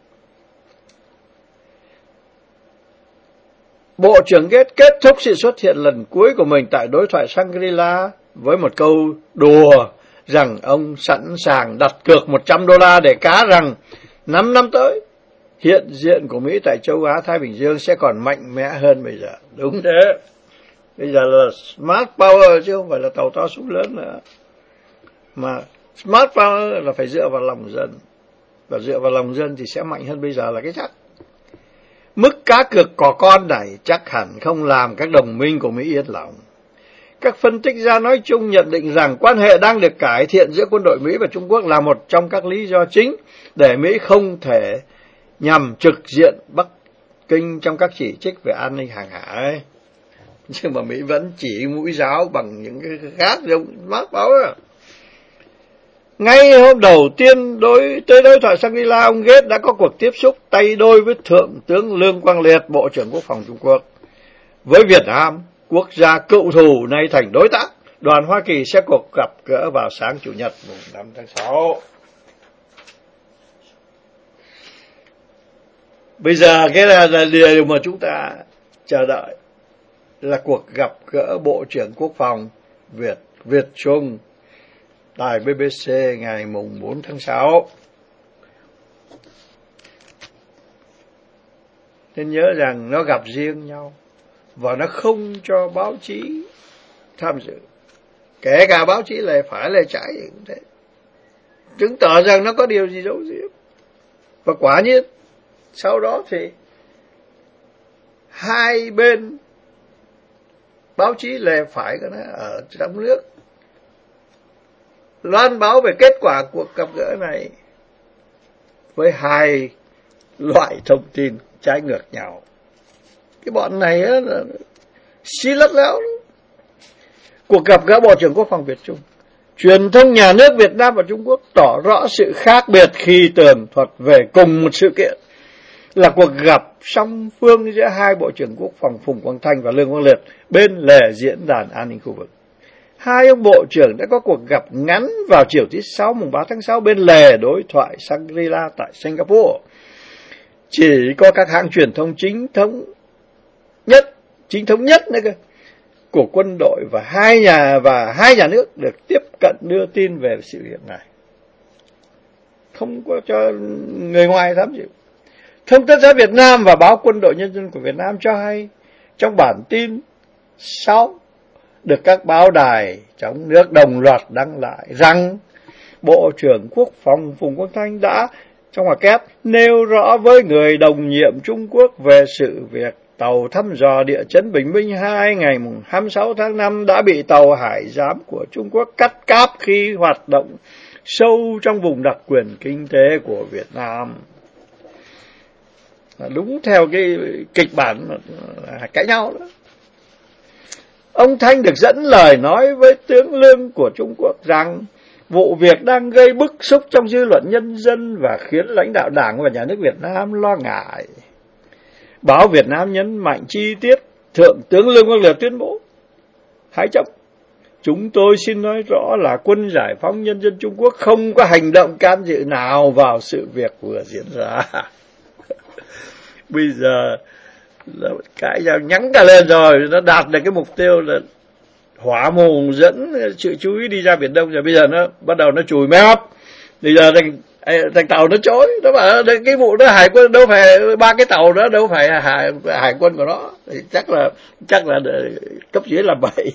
Bộ trưởng Gates kết thúc sự xuất hiện lần cuối của mình tại đối thoại Shangri-La với một câu đùa rằng ông sẵn sàng đặt cược 100 đô la để cá rằng 5 năm tới, hiện diện của Mỹ tại châu Á-Thái Bình Dương sẽ còn mạnh mẽ hơn bây giờ. Đúng thế. Bây giờ là smart power chứ không phải là tàu to súng lớn nữa. Mà smart power là phải dựa vào lòng dân. Và dựa vào lòng dân thì sẽ mạnh hơn bây giờ là cái chắc. Mức cá cược cò con này chắc hẳn không làm các đồng minh của Mỹ yên lòng. Các phân tích gia nói chung nhận định rằng quan hệ đang được cải thiện giữa quân đội Mỹ và Trung Quốc là một trong các lý do chính để Mỹ không thể nhằm trực diện Bắc Kinh trong các chỉ trích về an ninh hàng hải. Nhưng mà Mỹ vẫn chỉ mũi giáo bằng những cái khác giống mát báo à. Ngay hôm đầu tiên tới đối thoại Shangri-La, ông Gates đã có cuộc tiếp xúc tay đôi với Thượng tướng Lương Quang Liệt, Bộ trưởng Quốc phòng Trung Quốc. Với Việt Nam, quốc gia cựu thù nay thành đối tác, đoàn Hoa Kỳ sẽ cuộc gặp gỡ vào sáng Chủ nhật mùng 5 tháng 6. Bây giờ cái là điều mà chúng ta chờ đợi là cuộc gặp gỡ Bộ trưởng Quốc phòng Việt Trung đài BBC ngày mùng 4 tháng 6. Nên nhớ rằng nó gặp riêng nhau và nó không cho báo chí tham dự. Kể cả báo chí lề phải lề trái cũng thế. Chứng tỏ rằng nó có điều gì giấu giếm. Và quả nhiên sau đó thì hai bên báo chí lề phải của nó ở trong nước loan báo về kết quả cuộc gặp gỡ này với hai loại thông tin trái ngược nhau. Cái bọn này á là xí lất léo. Cuộc gặp gỡ Bộ trưởng Quốc phòng Việt Trung, truyền thông nhà nước Việt Nam và Trung Quốc tỏ rõ sự khác biệt khi tường thuật về cùng một sự kiện là cuộc gặp song phương giữa hai Bộ trưởng Quốc phòng Phùng Quang Thanh và Lương Quang Liệt bên lề diễn đàn an ninh khu vực. Hai ông bộ trưởng đã có cuộc gặp ngắn vào chiều thứ Sáu mùng 3 tháng 6 bên lề đối thoại Shangri-La tại Singapore. Chỉ có các hãng truyền thông chính thống nhất nữa cơ, của quân đội và hai nhà nước được tiếp cận đưa tin về sự việc này. Không có cho người ngoài tham dự. Thông tấn xã Việt Nam và báo Quân đội Nhân dân của Việt Nam cho hay trong bản tin sau được các báo đài trong nước đồng loạt đăng lại rằng Bộ trưởng Quốc phòng Phùng Quang Thanh đã trong ngoặc kép nêu rõ với người đồng nhiệm Trung Quốc về sự việc tàu thăm dò địa chấn Bình Minh 2 ngày 26 tháng 5 đã bị tàu hải giám của Trung Quốc cắt cáp khi hoạt động sâu trong vùng đặc quyền kinh tế của Việt Nam. Đúng theo cái kịch bản cãi nhau đó. Ông Thanh được dẫn lời nói với tướng Lương của Trung Quốc rằng vụ việc đang gây bức xúc trong dư luận nhân dân và khiến lãnh đạo Đảng và Nhà nước Việt Nam lo ngại. Báo Việt Nam nhấn mạnh chi tiết Thượng tướng Lương Quang Liệt tuyên bố: Chúng tôi xin nói rõ là Quân Giải phóng Nhân dân Trung Quốc không có hành động can dự nào vào sự việc vừa diễn ra. Bây giờ cái nhắn cả lên rồi, nó đạt được cái mục tiêu là hỏa mù dẫn sự chú ý đi ra Biển Đông, rồi bây giờ nó bắt đầu nó chùi mép. Bây giờ thằng tàu nó chối, nó bảo cái vụ đó hải quân đâu phải, 3 cái tàu đó đâu phải hải quân của nó, thì chắc là cấp dưới làm bậy.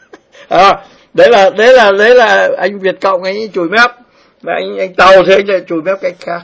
Đấy là anh Việt Cộng anh chùi mép, và anh Tàu thì anh lại chùi mép cách khác.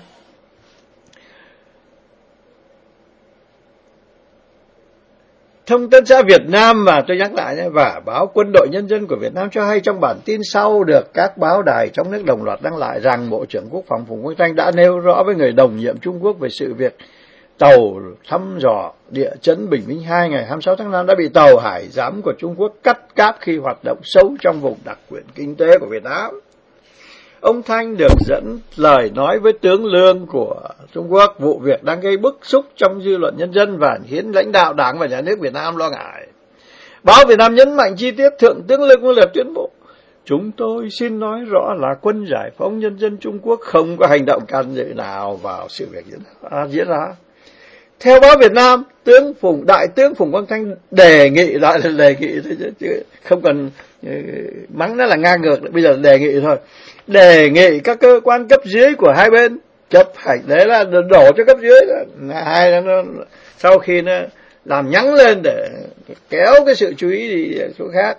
Thông tấn xã Việt Nam, và tôi nhắc lại nhé, và báo Quân đội Nhân dân của Việt Nam cho hay trong bản tin sau được các báo đài trong nước đồng loạt đăng lại rằng Bộ trưởng Quốc phòng Phùng Quang Thanh đã nêu rõ với người đồng nhiệm Trung Quốc về sự việc tàu thăm dò địa chấn Bình Minh 2 ngày 26 tháng 5 đã bị tàu hải giám của Trung Quốc cắt cáp khi hoạt động sâu trong vùng đặc quyền kinh tế của Việt Nam. Ông Thanh được dẫn lời nói với tướng Lương của Trung Quốc, vụ việc đang gây bức xúc trong dư luận nhân dân và khiến lãnh đạo Đảng và Nhà nước Việt Nam lo ngại. Báo Việt Nam nhấn mạnh chi tiết, Thượng tướng Lương Quang Liệt tuyên bố: chúng tôi xin nói rõ là Quân Giải phóng Nhân dân Trung Quốc không có hành động can dự nào vào sự việc diễn ra. Theo báo Việt Nam, Đại tướng Phùng Quang Thanh đề nghị thôi chứ không cần mắng nó là ngang ngược, bây giờ đề nghị thôi. Đề nghị các cơ quan cấp dưới của hai bên chấp hành, đấy là đổ cho cấp dưới đó. Hai nó sau khi nó làm nhắn lên để kéo cái sự chú ý đi chỗ khác.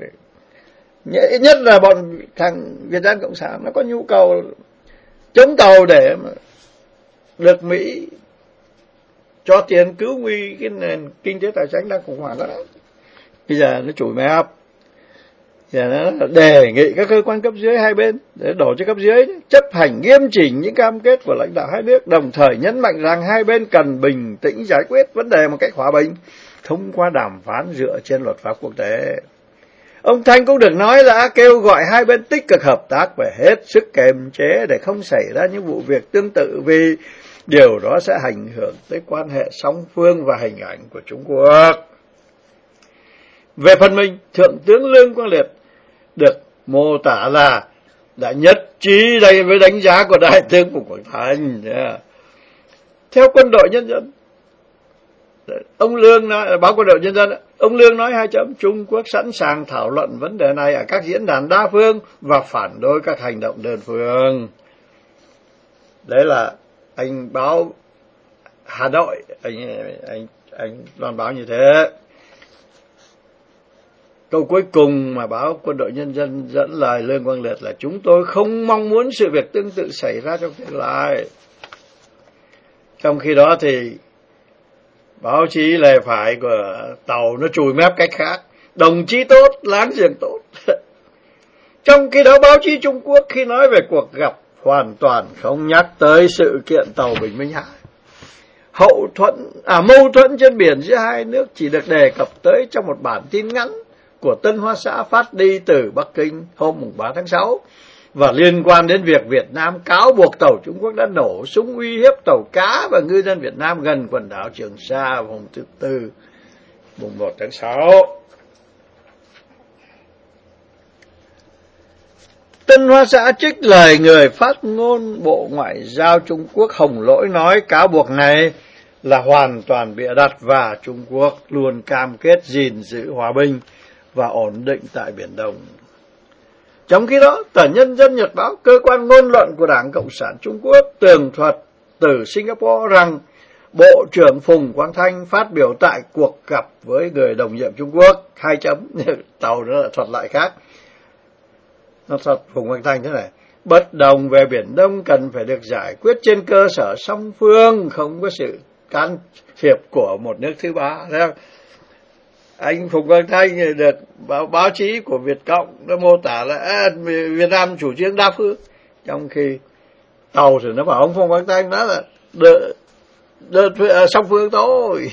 Nhất là bọn thằng Việt Nam Cộng sản nó có nhu cầu chống tàu để mà được Mỹ cho tiền cứu nguy cái nền kinh tế tài chính đang khủng hoảng đó. Bây giờ nó chùi mép, giờ nó đề nghị các cơ quan cấp dưới hai bên để đổ cho cấp dưới chấp hành nghiêm chỉnh những cam kết của lãnh đạo hai nước, đồng thời nhấn mạnh rằng hai bên cần bình tĩnh giải quyết vấn đề một cách hòa bình thông qua đàm phán dựa trên luật pháp quốc tế. Ông Thanh cũng được nói đã kêu gọi hai bên tích cực hợp tác và hết sức kiềm chế để không xảy ra những vụ việc tương tự, vì điều đó sẽ ảnh hưởng tới quan hệ song phương và hình ảnh của Trung Quốc. Về phần mình, Thượng tướng Lương Quang Liệt được mô tả là đã nhất trí đây với đánh giá của Đại tướng Phùng Quang Thanh. Theo Quân đội Nhân dân, ông Lương nói, báo Quân đội Nhân dân, ông Lương nói 2 chấm, Trung Quốc sẵn sàng thảo luận vấn đề này ở các diễn đàn đa phương và phản đối các hành động đơn phương. Đấy là anh báo Hà Nội, anh loan báo như thế. Câu cuối cùng mà báo Quân đội Nhân dân dẫn lời Lương Quang Liệt là: chúng tôi không mong muốn sự việc tương tự xảy ra trong tương lai. Trong khi đó thì báo chí lề phải của Tàu nó chùi mép cách khác: đồng chí tốt, láng giềng tốt. Trong khi đó báo chí Trung Quốc khi nói về cuộc gặp hoàn toàn không nhắc tới sự kiện tàu Bình Minh 2. Mâu thuẫn trên biển giữa hai nước chỉ được đề cập tới trong một bản tin ngắn của Tân Hoa Xã phát đi từ Bắc Kinh hôm 3 tháng 6 và liên quan đến việc Việt Nam cáo buộc tàu Trung Quốc đã nổ súng uy hiếp tàu cá và ngư dân Việt Nam gần quần đảo Trường Sa vào hôm thứ Tư, mùng 1 tháng 6. Tân Hoa Xã trích lời người phát ngôn Bộ Ngoại giao Trung Quốc Hồng Lỗi nói cáo buộc này là hoàn toàn bịa đặt và Trung Quốc luôn cam kết gìn giữ hòa bình và ổn định tại Biển Đông. Trong khi đó, tờ Nhân dân Nhật báo, cơ quan ngôn luận của Đảng Cộng sản Trung Quốc, tường thuật từ Singapore rằng Bộ trưởng Phùng Quang Thanh phát biểu tại cuộc gặp với người đồng nhiệm Trung Quốc, 2 chấm, Tàu nó lại thuật lại khác. Nó thuật Phùng Quang Thanh thế này: bất đồng về Biển Đông cần phải được giải quyết trên cơ sở song phương, không có sự can thiệp của một nước thứ ba. Anh Phùng Quang Thanh được báo chí của Việt Cộng nó mô tả là Việt Nam chủ trương đa phương, trong khi Tàu thì nó bảo ông Phùng Quang Thanh nói là song phương thôi.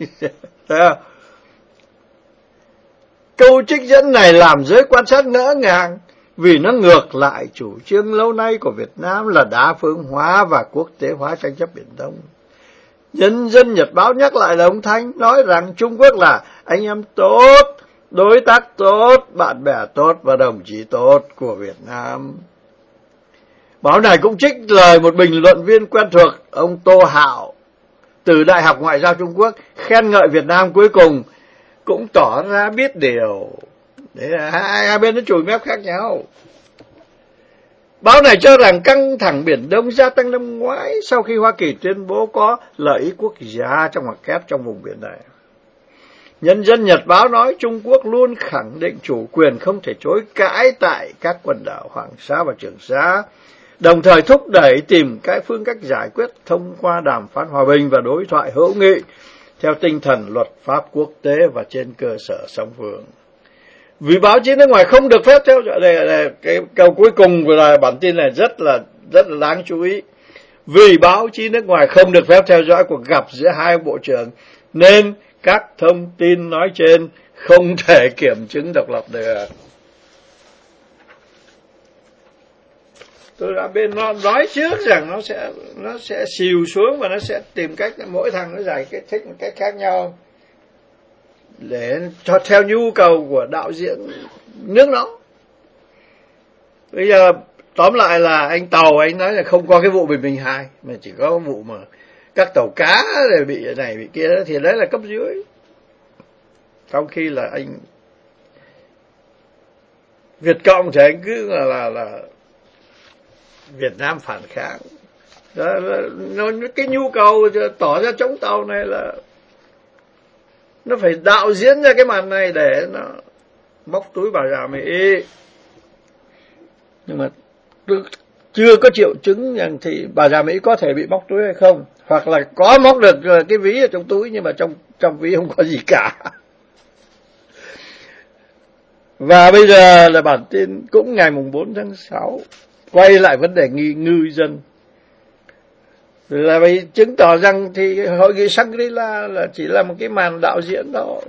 Câu trích dẫn này làm giới quan sát ngỡ ngàng vì nó ngược lại chủ trương lâu nay của Việt Nam là đa phương hóa và quốc tế hóa tranh chấp Biển Đông. Nhân dân Nhật báo nhắc lại là ông Thanh nói rằng Trung Quốc là anh em tốt đối tác tốt, bạn bè tốt và đồng chí tốt của Việt Nam. Báo này cũng trích lời một bình luận viên quen thuộc, ông Tô Hạo, từ Đại học Ngoại giao Trung Quốc, khen ngợi Việt Nam cuối cùng cũng tỏ ra biết điều. Đấy là hai bên nó chùi mép khác nhau. Báo này cho rằng căng thẳng Biển Đông gia tăng năm ngoái sau khi Hoa Kỳ tuyên bố có lợi ích quốc gia trong ngoặc kép trong vùng biển này. Nhân dân Nhật Báo nói Trung Quốc luôn khẳng định chủ quyền không thể chối cãi tại các quần đảo Hoàng Sa và Trường Sa, đồng thời thúc đẩy tìm phương cách giải quyết thông qua đàm phán hòa bình và đối thoại hữu nghị theo tinh thần luật pháp quốc tế và trên cơ sở song phương. Vì báo chí nước ngoài không được phép theo dõi, cái câu cuối cùng của bản tin này rất là đáng chú ý. Vì báo chí nước ngoài không được phép theo dõi cuộc gặp giữa hai bộ trưởng, nên các thông tin nói trên không thể kiểm chứng độc lập được. Tôi đã bên nó nói trước rằng nó sẽ xìu xuống và nó sẽ tìm cách, mỗi thằng nó giải thích một cách khác nhau để cho theo nhu cầu của đạo diễn nước nó. Bây giờ tóm lại là anh Tàu anh nói là không có cái vụ Bình Minh 2, mà chỉ có vụ mà các tàu cá để bị này bị kia, thì đấy là cấp dưới. Trong khi là anh Việt Cộng thì anh cứ là Việt Nam phản kháng. Đó, cái nhu cầu tỏ ra chống tàu này là nó phải đạo diễn ra cái màn này để nó móc túi bà già Mỹ. Nhưng mà chưa có triệu chứng rằng thì bà già Mỹ có thể bị móc túi hay không, hoặc là có móc được cái ví ở trong túi nhưng mà trong ví không có gì cả. Và bây giờ là bản tin cũng ngày mùng 4 tháng 6 quay lại vấn đề ngư dân, là vì chứng tỏ rằng thì hội nghị Shangri-La là chỉ là một cái màn đạo diễn thôi.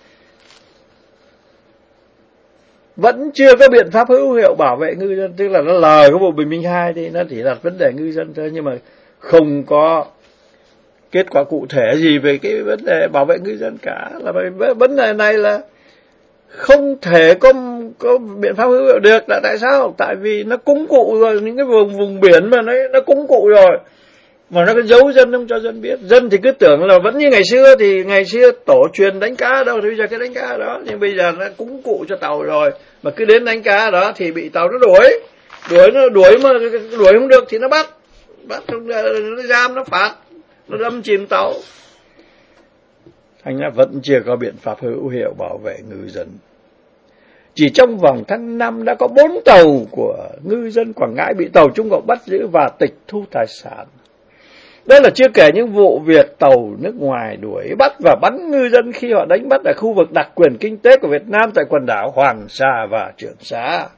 Vẫn chưa có biện pháp hữu hiệu bảo vệ ngư dân, tức là nó lời của bộ Bình Minh 2 thì nó chỉ đặt vấn đề ngư dân thôi, nhưng mà không có kết quả cụ thể gì về cái vấn đề bảo vệ ngư dân cả. Là bởi vấn đề này là không thể có biện pháp hữu hiệu được. Là tại sao? Tại vì nó cúng cụ rồi, những cái vùng biển mà nó cúng cụ rồi, mà nó cứ giấu dân, không cho dân biết. Dân thì cứ tưởng là vẫn như ngày xưa, thì ngày xưa tổ truyền đánh cá đâu, thì bây giờ cái đánh cá đó, nhưng bây giờ nó cúng cụ cho tàu rồi, mà cứ đến đánh cá đó thì bị tàu nó đuổi mà đuổi không được thì nó bắt nó giam, nó phạt, nó đâm chìm tàu. Thành ra vẫn chưa có biện pháp hữu hiệu bảo vệ ngư dân. Chỉ trong vòng tháng 5 đã có 4 tàu của ngư dân Quảng Ngãi bị tàu Trung Cộng bắt giữ và tịch thu tài sản. Đó là chưa kể những vụ việc tàu nước ngoài đuổi bắt và bắn ngư dân khi họ đánh bắt ở khu vực đặc quyền kinh tế của Việt Nam tại quần đảo Hoàng Sa và Trường Sa.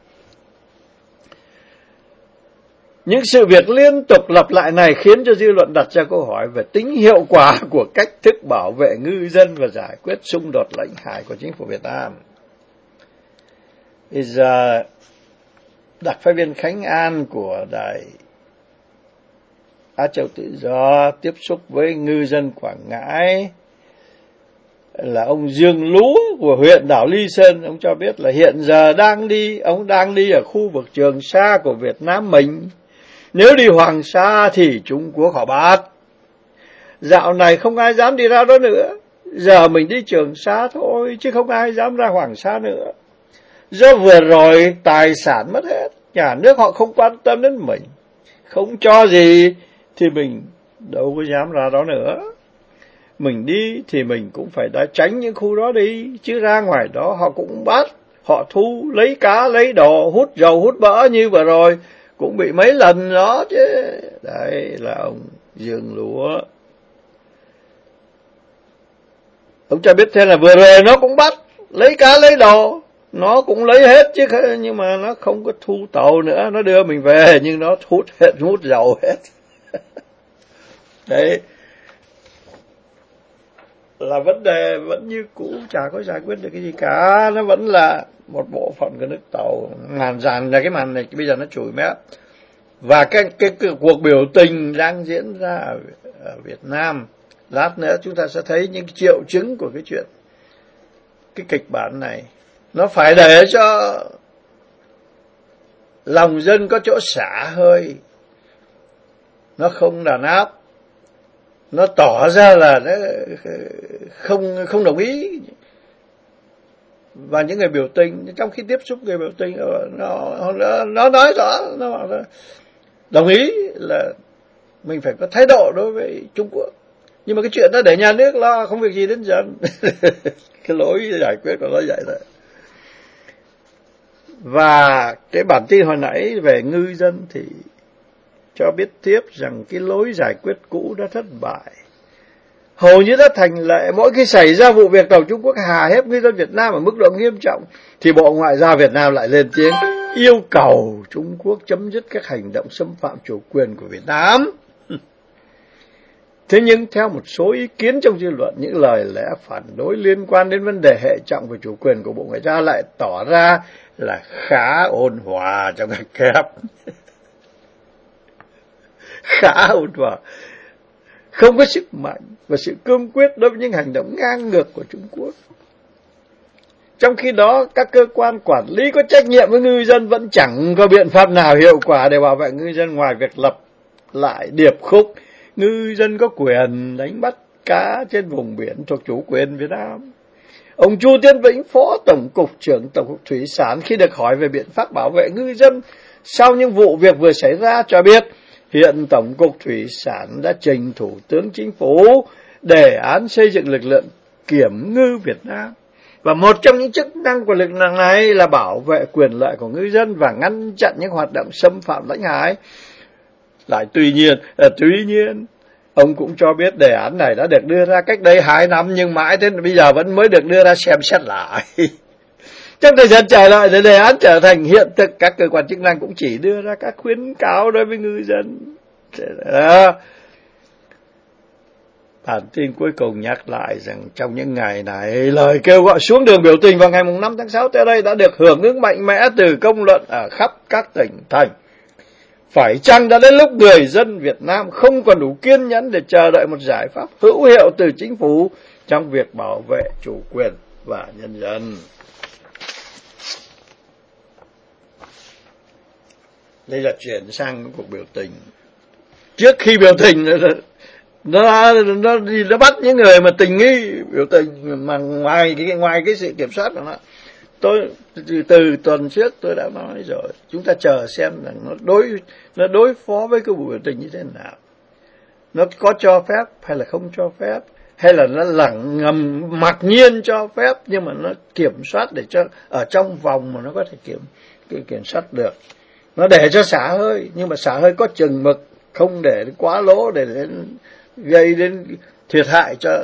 Những sự việc liên tục lặp lại này khiến cho dư luận đặt ra câu hỏi về tính hiệu quả của cách thức bảo vệ ngư dân và giải quyết xung đột lãnh hải của chính phủ Việt Nam. Bây giờ, đặc phái viên Khánh An của Đài Á Châu Tự Do tiếp xúc với ngư dân Quảng Ngãi là ông Dương Lú của huyện đảo Lý Sơn. Ông cho biết là hiện giờ ông đang đi ở khu vực Trường Sa của Việt Nam mình. Nếu đi Hoàng Sa thì Trung Quốc họ bắt. Dạo này không ai dám đi ra đó nữa. Giờ mình đi Trường Sa thôi, chứ không ai dám ra Hoàng Sa nữa. Do vừa rồi tài sản mất hết, nhà nước họ không quan tâm đến mình, không cho gì thì mình đâu có dám ra đó nữa. Mình đi thì mình cũng phải đã tránh những khu đó đi, chứ ra ngoài đó họ cũng bắt, họ thu, lấy cá, lấy đồ, hút dầu, hút mỡ như vừa rồi, cũng bị mấy lần đó chứ. Đấy là ông Dương Lúa. Ông cho biết thế là vừa rồi nó cũng bắt, lấy cá, lấy đồ, nó cũng lấy hết chứ, nhưng mà nó không có thu tàu nữa, nó đưa mình về, nhưng nó hút dầu hết. Đấy là vấn đề vẫn như cũ, chả có giải quyết được cái gì cả. Nó vẫn là một bộ phận của nước Tàu. Ngàn dàn là cái màn này bây giờ nó chùi mép. Và cái cuộc biểu tình đang diễn ra ở Việt Nam, lát nữa chúng ta sẽ thấy những triệu chứng của cái chuyện cái kịch bản này. Nó phải để cho lòng dân có chỗ xả hơi. Nó không đàn áp. Nó tỏ ra là nó không đồng ý. Và những người biểu tình, trong khi tiếp xúc người biểu tình, nó nói rõ, nó bảo là đồng ý là mình phải có thái độ đối với Trung Quốc. Nhưng mà cái chuyện đó để nhà nước lo, không việc gì đến dân. Cái lối giải quyết của nó vậy thôi. Và cái bản tin hồi nãy về ngư dân thì cho biết tiếp rằng cái lối giải quyết cũ đã thất bại. Hầu như đã thành lệ, mỗi khi xảy ra vụ việc tàu Trung Quốc hà hiếp ngư dân Việt Nam ở mức độ nghiêm trọng, thì Bộ Ngoại giao Việt Nam lại lên tiếng yêu cầu Trung Quốc chấm dứt các hành động xâm phạm chủ quyền của Việt Nam. Thế nhưng theo một số ý kiến trong dư luận, những lời lẽ phản đối liên quan đến vấn đề hệ trọng về chủ quyền của Bộ Ngoại giao lại tỏ ra là khá ôn hòa trong ngạch kép. Khá ôn hòa, không có sức mạnh và sự cương quyết đối với những hành động ngang ngược của Trung Quốc. Trong khi đó, các cơ quan quản lý có trách nhiệm với ngư dân vẫn chẳng có biện pháp nào hiệu quả để bảo vệ ngư dân ngoài việc lập lại điệp khúc ngư dân có quyền đánh bắt cá trên vùng biển thuộc chủ quyền Việt Nam. Ông Chu Tiến Vĩnh, Phó Tổng cục trưởng Tổng cục Thủy sản, khi được hỏi về biện pháp bảo vệ ngư dân sau những vụ việc vừa xảy ra, cho biết hiện Tổng cục Thủy sản đã trình Thủ tướng Chính phủ đề án xây dựng lực lượng kiểm ngư Việt Nam. Và một trong những chức năng của lực lượng này là bảo vệ quyền lợi của ngư dân và ngăn chặn những hoạt động xâm phạm lãnh hải. Lại tuy nhiên, ông cũng cho biết đề án này đã được đưa ra cách đây 2 năm nhưng mãi đến bây giờ vẫn mới được đưa ra xem xét lại. Trong thời gian chờ đợi để đề án trở thành hiện thực, các cơ quan chức năng cũng chỉ đưa ra các khuyến cáo đối với ngư dân. Bản tin cuối cùng nhắc lại rằng trong những ngày này, lời kêu gọi xuống đường biểu tình vào ngày 5 tháng 6 tới đây đã được hưởng ứng mạnh mẽ từ công luận ở khắp các tỉnh thành. Phải chăng đã đến lúc người dân Việt Nam không còn đủ kiên nhẫn để chờ đợi một giải pháp hữu hiệu từ chính phủ trong việc bảo vệ chủ quyền và nhân dân? Đây là chuyển sang cuộc biểu tình. Trước khi biểu tình, nó bắt những người mà tình nghi biểu tình mà ngoài cái sự kiểm soát của nó. Tôi từ tuần trước tôi đã nói rồi, chúng ta chờ xem rằng nó đối phó với cái vụ biểu tình như thế nào. Nó có cho phép hay là không cho phép, hay là nó lẳng ngầm mặc nhiên cho phép nhưng mà nó kiểm soát để cho ở trong vòng mà nó có thể kiểm soát được. Nó để cho xả hơi, nhưng mà xả hơi có chừng mực, không để quá lố để gây đến thiệt hại cho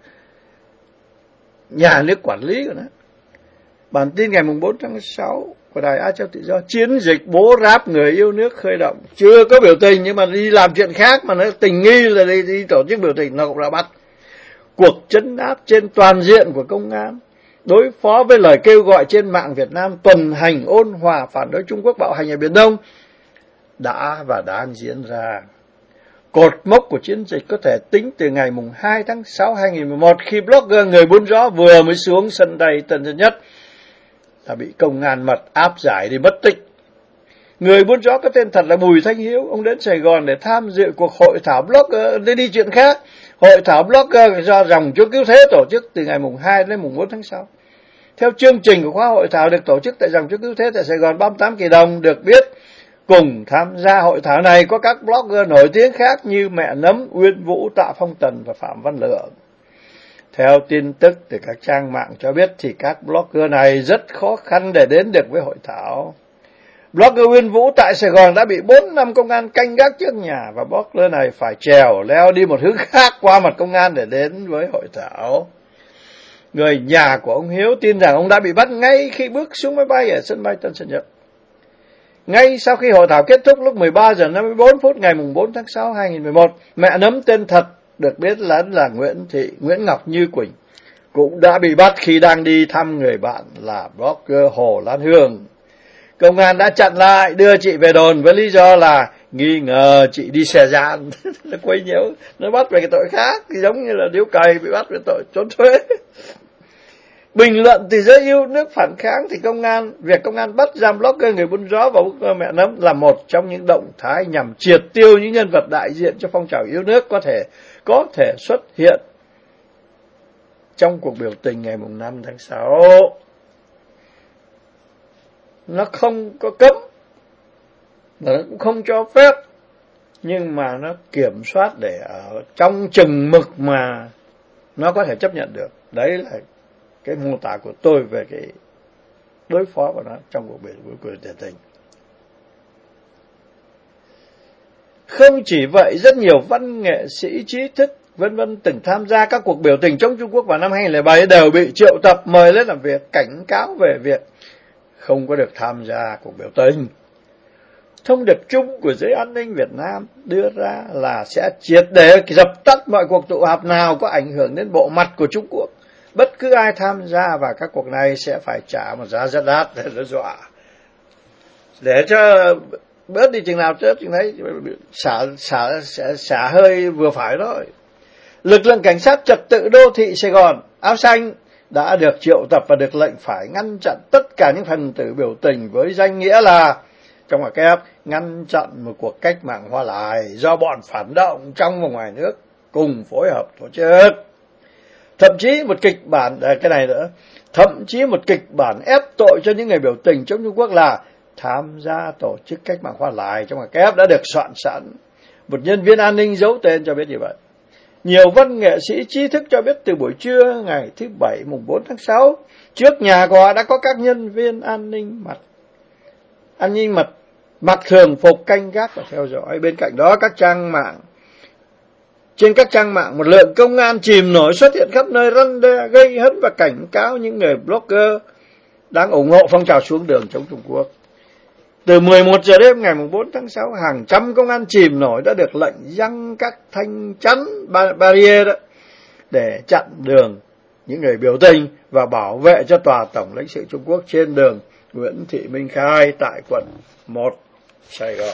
nhà nước quản lý của nó. Bản tin ngày 4 tháng 6 của Đài Á Châu Tự Do, chiến dịch bố ráp người yêu nước khởi động. Chưa có biểu tình nhưng mà đi làm chuyện khác mà nó tình nghi là đi tổ chức biểu tình, nó cũng đã bắt. Cuộc trấn áp trên toàn diện của công an đối phó với lời kêu gọi trên mạng Việt Nam tuần hành ôn hòa phản đối Trung Quốc bạo hành ở Biển Đông đã và đang diễn ra. Cột mốc của chiến dịch có thể tính từ ngày 2 tháng 6 2011 khi blogger người buôn gió vừa mới xuống sân bay Tân Sơn Nhất đã bị công an mật áp giải đi mất tích. Người buôn gió có tên thật là Bùi Thanh Hiếu, ông đến Sài Gòn để tham dự cuộc hội thảo blogger, để đi chuyện khác. Hội thảo blogger do dòng Chúa Cứu Thế tổ chức từ ngày 2 đến 4 tháng 6. Theo chương trình của khóa hội thảo được tổ chức tại dòng Chúa Cứu Thế tại Sài Gòn, 38 kỳ đồng được biết. Cùng tham gia hội thảo này có các blogger nổi tiếng khác như Mẹ Nấm, Uyên Vũ, Tạ Phong Tần và Phạm Văn Lượng. Theo tin tức từ các trang mạng cho biết thì các blogger này rất khó khăn để đến được với hội thảo. Blogger Uyên Vũ tại Sài Gòn đã bị 4 năm công an canh gác trước nhà và blogger này phải trèo leo đi một hướng khác qua mặt công an để đến với hội thảo. Người nhà của ông Hiếu tin rằng ông đã bị bắt ngay khi bước xuống máy bay ở sân bay Tân Sơn Nhất. Ngay sau khi hội thảo kết thúc lúc 13 giờ 54 phút ngày 4 tháng 6 2011, Mẹ Nấm tên thật được biết là Nguyễn Ngọc Như Quỳnh cũng đã bị bắt khi đang đi thăm người bạn là blogger Hồ Lan Hương. Công an đã chặn lại, đưa chị về đồn với lý do là nghi ngờ chị đi xe gian. Nó quấy nhiễu, nó bắt về cái tội khác, giống như là điếu cày bị bắt về tội trốn thuế. Bình luận từ giới yêu nước phản kháng thì việc công an bắt giam blogger người buôn gió và blogger mẹ nấm là một trong những động thái nhằm triệt tiêu những nhân vật đại diện cho phong trào yêu nước có thể xuất hiện trong cuộc biểu tình ngày 5 tháng 6. Nó không có cấm, mà nó cũng không cho phép, nhưng mà nó kiểm soát để ở trong chừng mực mà nó có thể chấp nhận được. Đấy là cái mô tả của tôi về cái đối phó của nó trong cuộc biểu tình. Không chỉ vậy, rất nhiều văn nghệ sĩ, trí thức vân vân từng tham gia các cuộc biểu tình chống Trung Quốc vào năm 2007 đều bị triệu tập mời lên làm việc, cảnh cáo về việc không có được tham gia cuộc biểu tình. Thông điệp chung của giới an ninh Việt Nam đưa ra là sẽ triệt để dập tắt mọi cuộc tụ họp nào có ảnh hưởng đến bộ mặt của Trung Quốc. Bất cứ ai tham gia vào các cuộc này sẽ phải trả một giá rất đắt, để nó dọa. Để cho bớt đi chừng nào chết chừng đấy, xả hơi vừa phải thôi. Lực lượng cảnh sát trật tự đô thị Sài Gòn áo xanh đã được triệu tập và được lệnh phải ngăn chặn tất cả những phần tử biểu tình với danh nghĩa là trong ngoặc kép ngăn chặn một cuộc cách mạng Hoa Lài do bọn phản động trong và ngoài nước cùng phối hợp tổ chức. Thậm chí một kịch bản ép tội cho những người biểu tình chống Trung Quốc là tham gia tổ chức cách mạng Hoa Lài trong ngoặc kép đã được soạn sẵn. Một nhân viên an ninh giấu tên cho biết như vậy. Nhiều văn nghệ sĩ trí thức cho biết từ buổi trưa ngày thứ Bảy mùng 4 tháng 6, trước nhà của họ đã có các nhân viên an ninh mặc thường phục canh gác và theo dõi. Bên cạnh đó trên các trang mạng một lượng công an chìm nổi xuất hiện khắp nơi răn đe, gây hấn và cảnh cáo những người blogger đang ủng hộ phong trào xuống đường chống Trung Quốc. Từ 11 giờ đêm ngày 4 tháng 6, hàng trăm công an chìm nổi đã được lệnh giăng các thanh chắn barrier để chặn đường những người biểu tình và bảo vệ cho tòa tổng lãnh sự Trung Quốc trên đường Nguyễn Thị Minh Khai tại quận 1, Sài Gòn.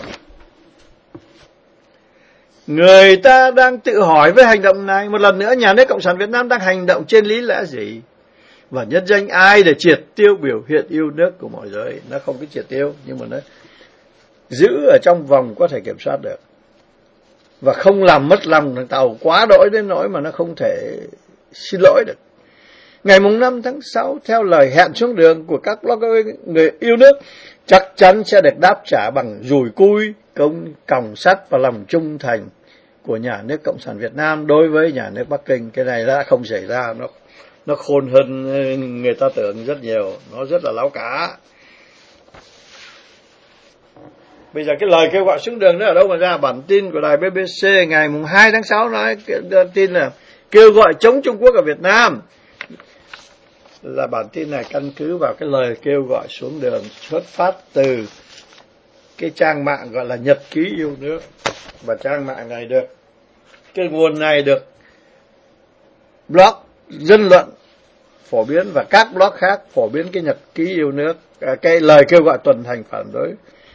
Người ta đang tự hỏi với hành động này, một lần nữa nhà nước Cộng sản Việt Nam đang hành động trên lý lẽ gì? Và nhân danh ai để triệt tiêu biểu hiện yêu nước của mọi giới? Nó không có triệt tiêu, nhưng mà nó giữ ở trong vòng có thể kiểm soát được. Và không làm mất lòng thằng Tàu quá đỗi đến nỗi mà nó không thể xin lỗi được. Ngày 5 tháng 6, theo lời hẹn xuống đường của các blogger người yêu nước, chắc chắn sẽ được đáp trả bằng dùi cui, còng sắt và lòng trung thành của nhà nước Cộng sản Việt Nam đối với nhà nước Bắc Kinh. Cái này đã không xảy ra, nó khôn hơn người ta tưởng rất nhiều, nó rất là láo cá. Bây giờ cái lời kêu gọi xuống đường đó ở đâu mà ra? Bản tin của đài BBC ngày 2 tháng 6 nói tin là kêu gọi chống Trung Quốc ở Việt Nam. Là bản tin này căn cứ vào cái lời kêu gọi xuống đường xuất phát từ cái trang mạng gọi là Nhật ký yêu nước. Và trang mạng này cái nguồn này được blog Dân luận phổ biến và các blog khác phổ biến cái Nhật ký yêu nước, cái lời kêu gọi tuần hành phản đối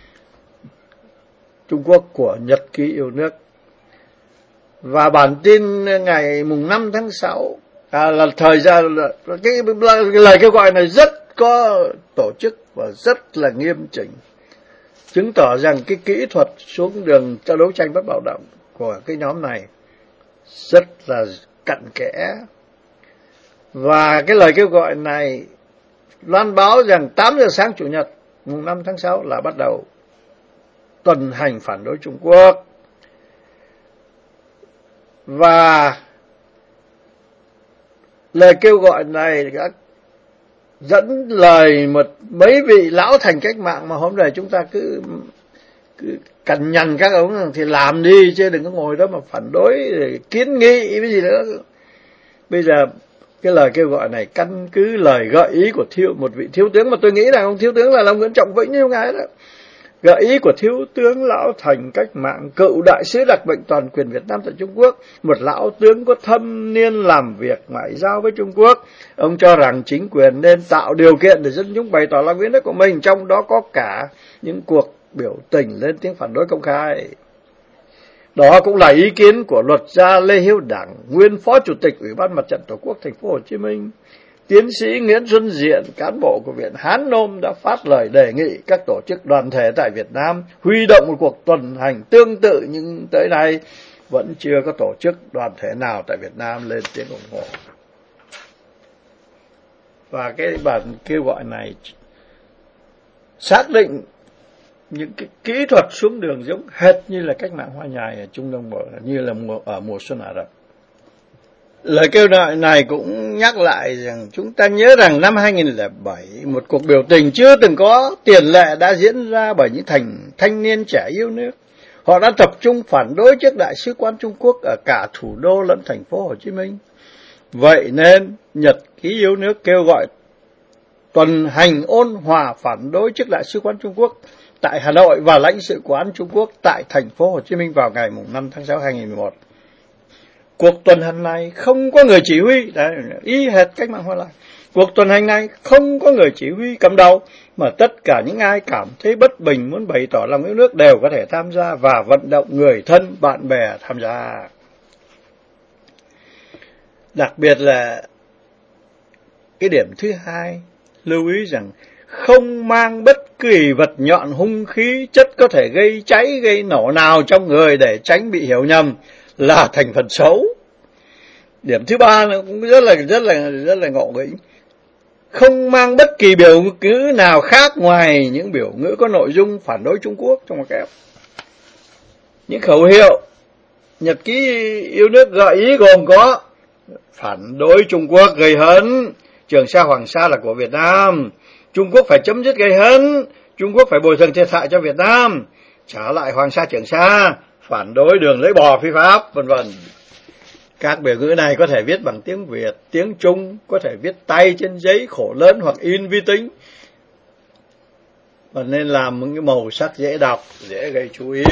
Trung Quốc của Nhật ký yêu nước. Và bản tin ngày 5 tháng 6 là thời gian cái lời kêu gọi này rất có tổ chức và rất là nghiêm chỉnh, chứng tỏ rằng cái kỹ thuật xuống đường cho đấu tranh bất bạo động của cái nhóm này rất là cặn kẽ. Và cái lời kêu gọi này loan báo rằng 8 giờ sáng Chủ nhật 5 tháng 6 là bắt đầu tuần hành phản đối Trung Quốc. Và lời kêu gọi này đã dẫn lời mấy vị lão thành cách mạng mà hôm nay chúng ta cứ cằn nhằn các ông thì làm đi, chứ đừng có ngồi đó mà phản đối kiến nghị cái gì nữa. Bây giờ cái lời kêu gọi này căn cứ lời gợi ý của một vị thiếu tướng mà tôi nghĩ là ông thiếu tướng là Nguyễn Trọng Vĩnh như ngài đó. Gợi ý của thiếu tướng lão thành cách mạng, cựu đại sứ đặc mệnh toàn quyền Việt Nam tại Trung Quốc, một lão tướng có thâm niên làm việc ngoại giao với Trung Quốc. Ông cho rằng chính quyền nên tạo điều kiện để dân chúng bày tỏ lòng yêu nước của mình, trong đó có cả những cuộc biểu tình lên tiếng phản đối công khai. Đó cũng là ý kiến của luật gia Lê Hiếu Đảng, nguyên phó chủ tịch Ủy ban Mặt trận Tổ quốc Thành phố Hồ Chí Minh. Tiến sĩ Nguyễn Xuân Diện, cán bộ của Viện Hán Nôm đã phát lời đề nghị các tổ chức đoàn thể tại Việt Nam huy động một cuộc tuần hành tương tự, nhưng tới nay vẫn chưa có tổ chức đoàn thể nào tại Việt Nam lên tiếng ủng hộ. Và cái bản kêu gọi này xác định những cái kỹ thuật xuống đường giống hệt như là cách mạng Hoa Nhài ở Trung Đông, như là ở mùa xuân Ả Rập. Lời kêu gọi này cũng nhắc lại rằng chúng ta nhớ rằng năm 2007, một cuộc biểu tình chưa từng có tiền lệ đã diễn ra bởi những thanh niên trẻ yêu nước. Họ đã tập trung phản đối trước Đại sứ quán Trung Quốc ở cả thủ đô lẫn thành phố Hồ Chí Minh. Vậy nên Nhật ký yêu nước kêu gọi tuần hành ôn hòa phản đối trước Đại sứ quán Trung Quốc tại Hà Nội và lãnh sự quán Trung Quốc tại thành phố Hồ Chí Minh vào ngày 5 tháng 6 2011. Cuộc tuần hành này không có người chỉ huy, y hệt cách mạng Hoa Lai. Cuộc tuần hành này không có người chỉ huy cầm đầu, mà tất cả những ai cảm thấy bất bình muốn bày tỏ lòng yêu nước đều có thể tham gia và vận động người thân, bạn bè tham gia. Đặc biệt là cái điểm thứ hai, lưu ý rằng không mang bất kỳ vật nhọn, hung khí, chất có thể gây cháy, gây nổ nào trong người để tránh bị hiểu nhầm là thành phần xấu. Điểm thứ ba nó cũng rất là ngộ nghĩnh. Không mang bất kỳ biểu ngữ nào khác ngoài những biểu ngữ có nội dung phản đối Trung Quốc trong ngoặc kép. Những khẩu hiệu Nhật ký yêu nước gợi ý gồm có phản đối Trung Quốc gây hấn, Trường Sa Hoàng Sa là của Việt Nam, Trung Quốc phải chấm dứt gây hấn, Trung Quốc phải bồi thường thiệt hại cho Việt Nam, trả lại Hoàng Sa Trường Sa, phản đối đường lưỡi bò phi pháp, vân vân. Các biểu ngữ này có thể viết bằng tiếng Việt, tiếng Trung, có thể viết tay trên giấy khổ lớn hoặc in vi tính, và nên làm một cái màu sắc dễ đọc, dễ gây chú ý.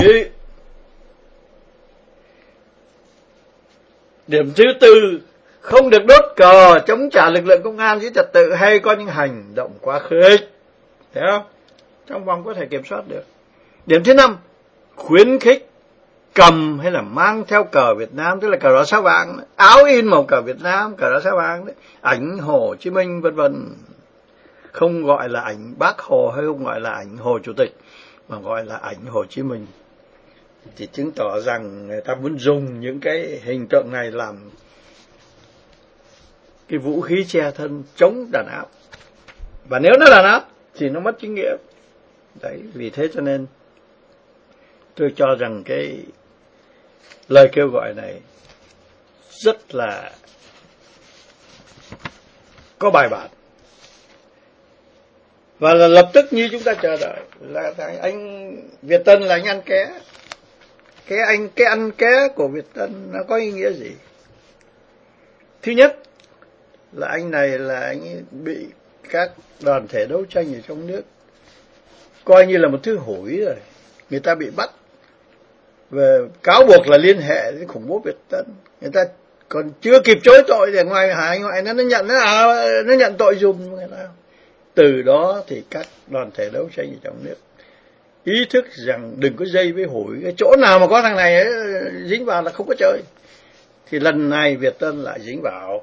Điểm thứ tư, không được đốt cờ chống trả lực lượng công an giữ trật tự hay có những hành động quá khích. Thấy không? Trong vòng có thể kiểm soát được. Điểm thứ năm, khuyến khích cầm hay là mang theo cờ Việt Nam, tức là cờ đỏ sao vàng, áo in màu cờ Việt Nam, cờ đỏ sao vàng, ảnh Hồ Chí Minh vân vân. Không gọi là ảnh Bác Hồ hay không gọi là ảnh Hồ Chủ tịch, mà gọi là ảnh Hồ Chí Minh. Thì chứng tỏ rằng người ta muốn dùng những cái hình tượng này làm cái vũ khí che thân chống đàn áp. Và nếu nó đàn áp thì nó mất chính nghĩa. Đấy, vì thế cho nên tôi cho rằng cái lời kêu gọi này rất là có bài bản. Và là lập tức như chúng ta chờ đợi là anh Việt Tân là anh ăn ké. Cái ăn ké của Việt Tân nó có ý nghĩa gì? Thứ nhất là anh này là anh bị các đoàn thể đấu tranh ở trong nước coi như là một thứ hủi rồi. Người ta bị bắt về cáo buộc là liên hệ đến khủng bố Việt Tân. Người ta còn chưa kịp chối tội thì ngoài nó nhận tội dùm người ta. Từ đó thì các đoàn thể đấu tranh ở trong nước ý thức rằng đừng có dây với hủi, cái chỗ nào mà có thằng này ấy, dính vào là không có chơi. Thì lần này Việt Tân lại dính vào.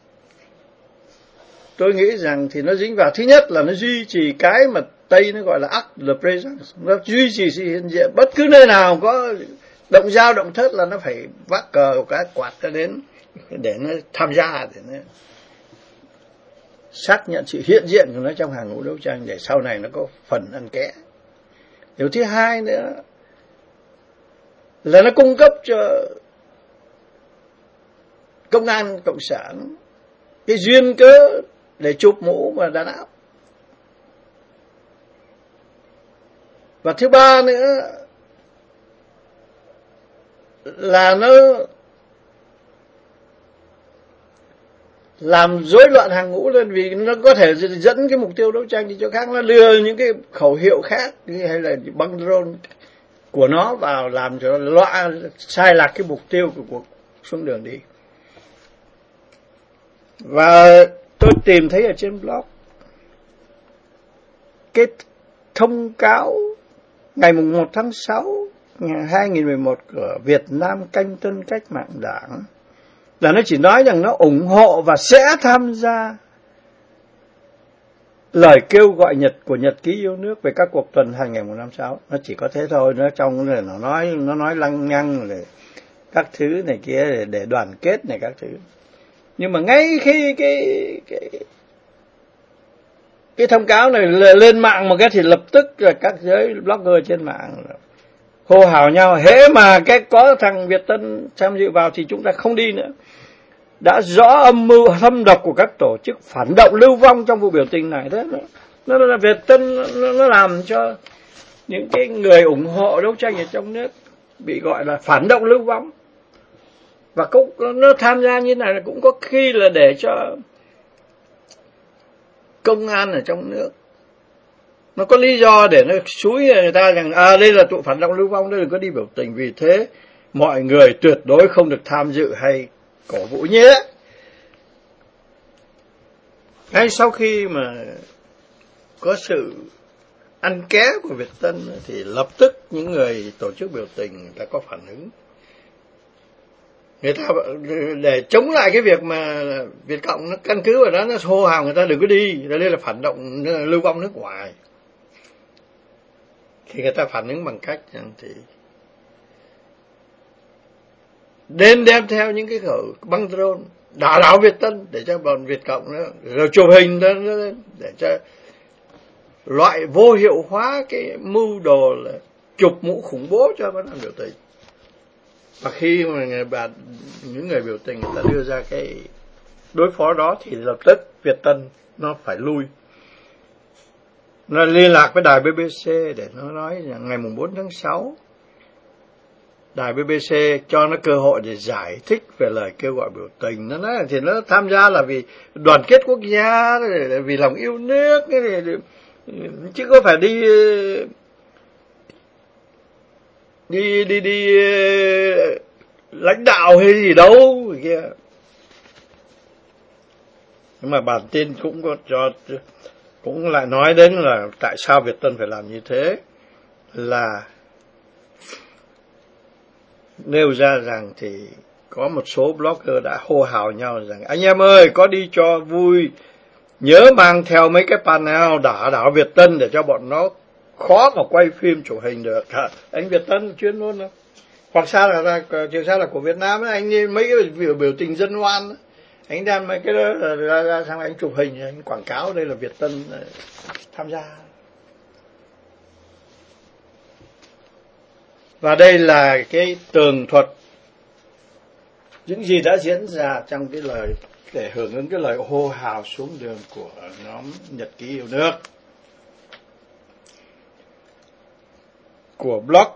Tôi nghĩ rằng thì nó dính vào, thứ nhất là nó duy trì cái mà Tây nó gọi là act the presence, nó duy trì sự hiện diện. Bất cứ nơi nào có động dao động thớt là nó phải vác cờ cái quạt ra đến để nó tham gia, để nó xác nhận sự hiện diện của nó trong hàng ngũ đấu tranh, để sau này nó có phần ăn ké. Điều thứ hai nữa là nó cung cấp cho công an cộng sản cái duyên cớ để chụp mũ và đàn áp. Và thứ ba nữa là nó làm rối loạn hàng ngũ lên, vì nó có thể dẫn cái mục tiêu đấu tranh đi chỗ khác, nó lừa những cái khẩu hiệu khác hay là băng drone của nó vào làm cho loạn sai lạc cái mục tiêu của cuộc xuống đường đi. Và tôi tìm thấy ở trên blog cái thông cáo ngày 1 tháng 6 năm 2011 của Việt Nam Canh Tân Cách Mạng Đảng, là nó chỉ nói rằng nó ủng hộ và sẽ tham gia lời kêu gọi của nhật ký yêu nước về các cuộc tuần hành ngày 5/6. Nó chỉ có thế thôi, nó trong nó nói lăng nhăng rồi các thứ này kia để đoàn kết này các thứ. Nhưng mà ngay khi cái thông cáo này lên mạng một cái thì lập tức là các giới blogger trên mạng hô hào nhau, hễ mà có thằng Việt Tân tham dự vào thì chúng ta không đi nữa. Đã rõ âm mưu thâm độc của các tổ chức phản động lưu vong trong vụ biểu tình này. Thế nó là Việt Tân nó làm cho những cái người ủng hộ đấu tranh ở trong nước bị gọi là phản động lưu vong. Và cũng nó tham gia như này là cũng có khi là để cho công an ở trong nước nó có lý do để nó xúi người ta rằng đây là tụ phản động lưu vong, đây đừng có đi biểu tình, vì thế mọi người tuyệt đối không được tham dự hay cổ vũ nhé. Ngay sau khi mà có sự ăn ké của Việt Tân thì lập tức những người tổ chức biểu tình đã có phản ứng. Người ta để chống lại cái việc mà Việt Cộng nó căn cứ vào đó, nó hô hào người ta đừng có đi, đây là phản động lưu vong nước ngoài. Thì người ta phản ứng bằng cách rằng thì đến đem theo những cái khẩu băng drone đả đảo Việt Tân để cho bọn Việt Cộng đó, rồi chụp hình đó để cho loại vô hiệu hóa cái mưu đồ là chụp mũ khủng bố cho các biểu tình. Và khi mà những người biểu tình người ta đưa ra cái đối phó đó thì lập tức Việt Tân nó phải lui. Nó liên lạc với đài BBC để nó nói rằng ngày 4/6 đài BBC cho nó cơ hội để giải thích về lời kêu gọi biểu tình. Nó nói thì nó tham gia là vì đoàn kết quốc gia, vì lòng yêu nước, chứ có phải đi lãnh đạo hay gì đâu kia. Nhưng mà bản tin cũng lại nói đến là tại sao Việt Tân phải làm như thế, là nêu ra rằng thì có một số blogger đã hô hào nhau rằng anh em ơi, có đi cho vui nhớ mang theo mấy cái panel đả đảo Việt Tân để cho bọn nó khó mà quay phim chụp hình được. Anh Việt Tân chuyên luôn đó. Hoặc sao là trường sao là của Việt Nam ấy, anh đi mấy cái biểu tình dân oan, anh đem mấy cái đó ra sang anh chụp hình, anh quảng cáo đây là Việt Tân tham gia. Và đây là cái tường thuật những gì đã diễn ra trong cái lời để hưởng ứng cái lời hô hào xuống đường của nhóm Nhật ký yêu nước, của blog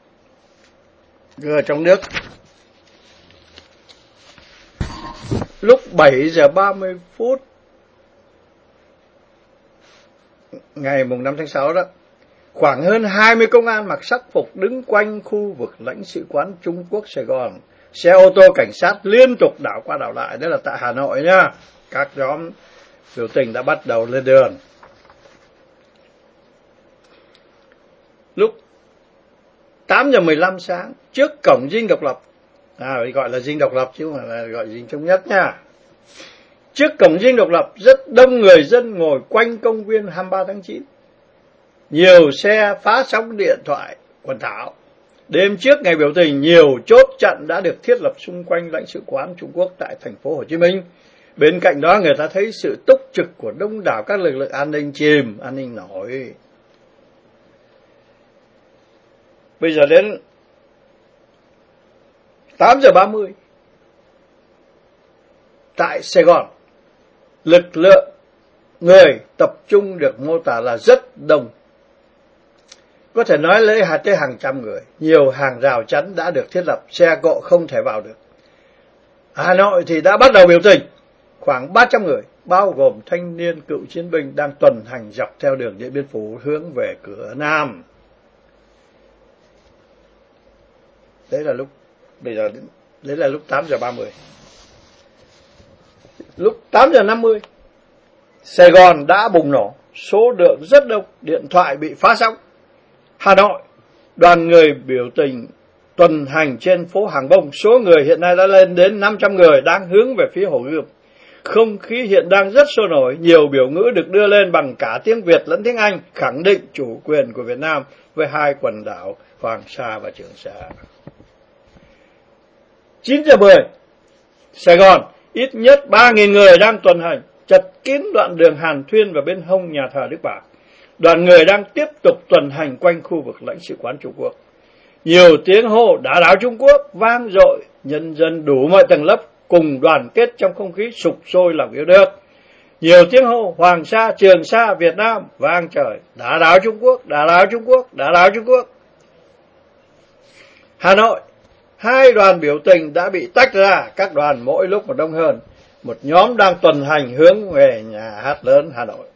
ở trong nước. Lúc 7:30 ngày 5/6 đó, khoảng hơn 20 công an mặc sắc phục đứng quanh khu vực lãnh sự quán Trung Quốc Sài Gòn. Xe ô tô cảnh sát liên tục đảo qua đảo lại, đó là tại Hà Nội nhá. Các nhóm biểu tình đã bắt đầu lên đường. Lúc 8:15 sáng, trước cổng Dinh Độc Lập, gọi là Dinh Độc Lập chứ không phải là gọi Dinh Thống Nhất nha. Trước cổng Dinh Độc Lập rất đông người dân ngồi quanh công viên 23/9. Nhiều xe phá sóng điện thoại quần thảo. Đêm trước ngày biểu tình, nhiều chốt chặn đã được thiết lập xung quanh lãnh sự quán Trung Quốc tại thành phố Hồ Chí Minh. Bên cạnh đó người ta thấy sự túc trực của đông đảo các lực lượng an ninh chìm, an ninh nổi. Bây giờ đến 8:30 tại Sài Gòn, lực lượng người tập trung được mô tả là rất đông. Có thể nói lấy tới hàng trăm người. Nhiều hàng rào chắn đã được thiết lập, xe cộ không thể vào được. Hà Nội thì đã bắt đầu biểu tình. Khoảng 300 người, bao gồm thanh niên cựu chiến binh đang tuần hành dọc theo đường Điện Biên Phủ hướng về cửa Nam. Đấy là lúc 8:30. Lúc 8:50, Sài Gòn đã bùng nổ, số lượng rất đông, điện thoại bị phá sóng. Hà Nội, đoàn người biểu tình tuần hành trên phố Hàng Bông, số người hiện nay đã lên đến 500 người đang hướng về phía Hồ Gươm. Không khí hiện đang rất sôi nổi, nhiều biểu ngữ được đưa lên bằng cả tiếng Việt lẫn tiếng Anh, khẳng định chủ quyền của Việt Nam với hai quần đảo Hoàng Sa và Trường Sa. 9:10, Sài Gòn, ít nhất 3.000 người đang tuần hành, chật kín đoạn đường Hàn Thuyên và bên hông nhà thờ Đức Bà. Đoàn người đang tiếp tục tuần hành quanh khu vực lãnh sự quán Trung Quốc. Nhiều tiếng hô đả đảo Trung Quốc vang dội, nhân dân đủ mọi tầng lớp cùng đoàn kết trong không khí sục sôi lòng yêu nước. Nhiều tiếng hô Hoàng Sa, Trường Sa, Việt Nam vang trời, đả đảo Trung Quốc, đả đảo Trung Quốc, đả đảo Trung Quốc. Hà Nội, hai đoàn biểu tình đã bị tách ra, các đoàn mỗi lúc một đông hơn. Một nhóm đang tuần hành hướng về nhà hát lớn Hà Nội.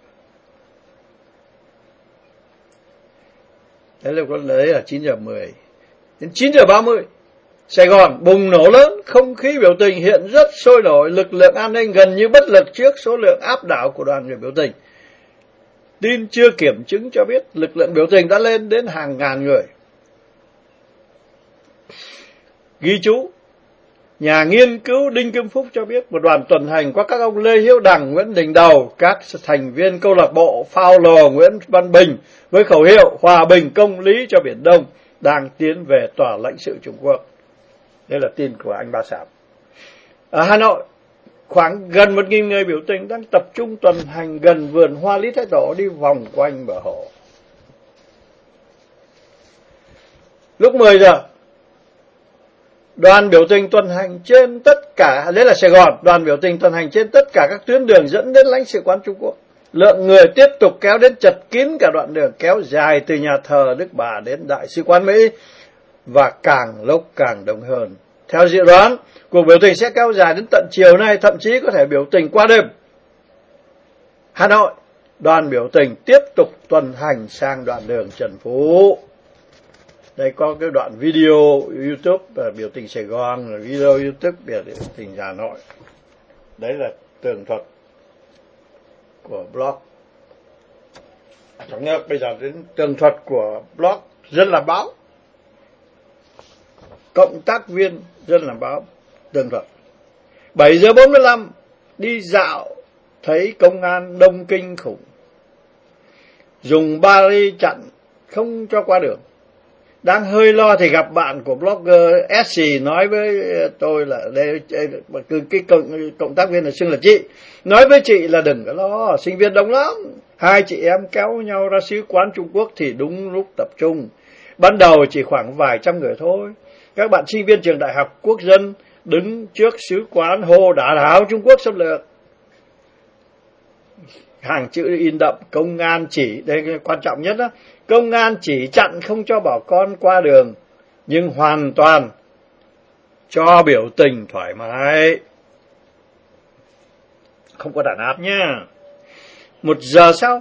Đấy là 9:10. Đến 9:30, Sài Gòn bùng nổ lớn, không khí biểu tình hiện rất sôi nổi, lực lượng an ninh gần như bất lực trước số lượng áp đảo của đoàn người biểu tình. Tin chưa kiểm chứng cho biết lực lượng biểu tình đã lên đến hàng ngàn người. Ghi chú, nhà nghiên cứu Đinh Kim Phúc cho biết một đoàn tuần hành qua các ông Lê Hiếu Đằng, Nguyễn Đình Đầu, các thành viên câu lạc bộ Phao Lò Nguyễn Văn Bình với khẩu hiệu hòa bình công lý cho Biển Đông đang tiến về tòa lãnh sự Trung Quốc. Đây là tin của anh Ba Sảm. Ở Hà Nội, khoảng gần 1.000 người biểu tình đang tập trung tuần hành gần vườn hoa Lý Thái Tổ đi vòng quanh bờ hồ. Lúc 10 giờ, đoàn biểu tình tuần hành trên tất cả, đấy là Sài Gòn, đoàn biểu tình tuần hành trên tất cả các tuyến đường dẫn đến lãnh sự quán Trung Quốc. Lượng người tiếp tục kéo đến chật kín cả đoạn đường kéo dài từ nhà thờ Đức Bà đến Đại sứ quán Mỹ và càng lúc càng đông hơn. Theo dự đoán, cuộc biểu tình sẽ kéo dài đến tận chiều nay, thậm chí có thể biểu tình qua đêm. Hà Nội, đoàn biểu tình tiếp tục tuần hành sang đoạn đường Trần Phú. Đây có cái đoạn video YouTube biểu tình Sài Gòn, video YouTube biểu tình Hà Nội. Đấy là tường thuật của blog. Trong nước bây giờ đến tường thuật của blog Dân Làm Báo. Cộng tác viên Dân Làm Báo tường thuật. 7:45 đi dạo thấy công an đông kinh khủng, dùng barrier chặn không cho qua đường. Đang hơi lo thì gặp bạn của blogger Essie nói với tôi là cái cộng tác viên là xưng là chị, nói với chị là đừng có lo, sinh viên đông lắm. Hai chị em kéo nhau ra sứ quán Trung Quốc thì đúng lúc tập trung. Ban đầu chỉ khoảng vài trăm người thôi. Các bạn sinh viên trường Đại học Quốc dân đứng trước sứ quán hô đả đảo Trung Quốc xâm lược. Hàng chữ in đậm, công an chỉ, đây là quan trọng nhất đó, công an chỉ chặn không cho bà con qua đường, nhưng hoàn toàn cho biểu tình thoải mái, không có đàn áp nha. 1 giờ sau,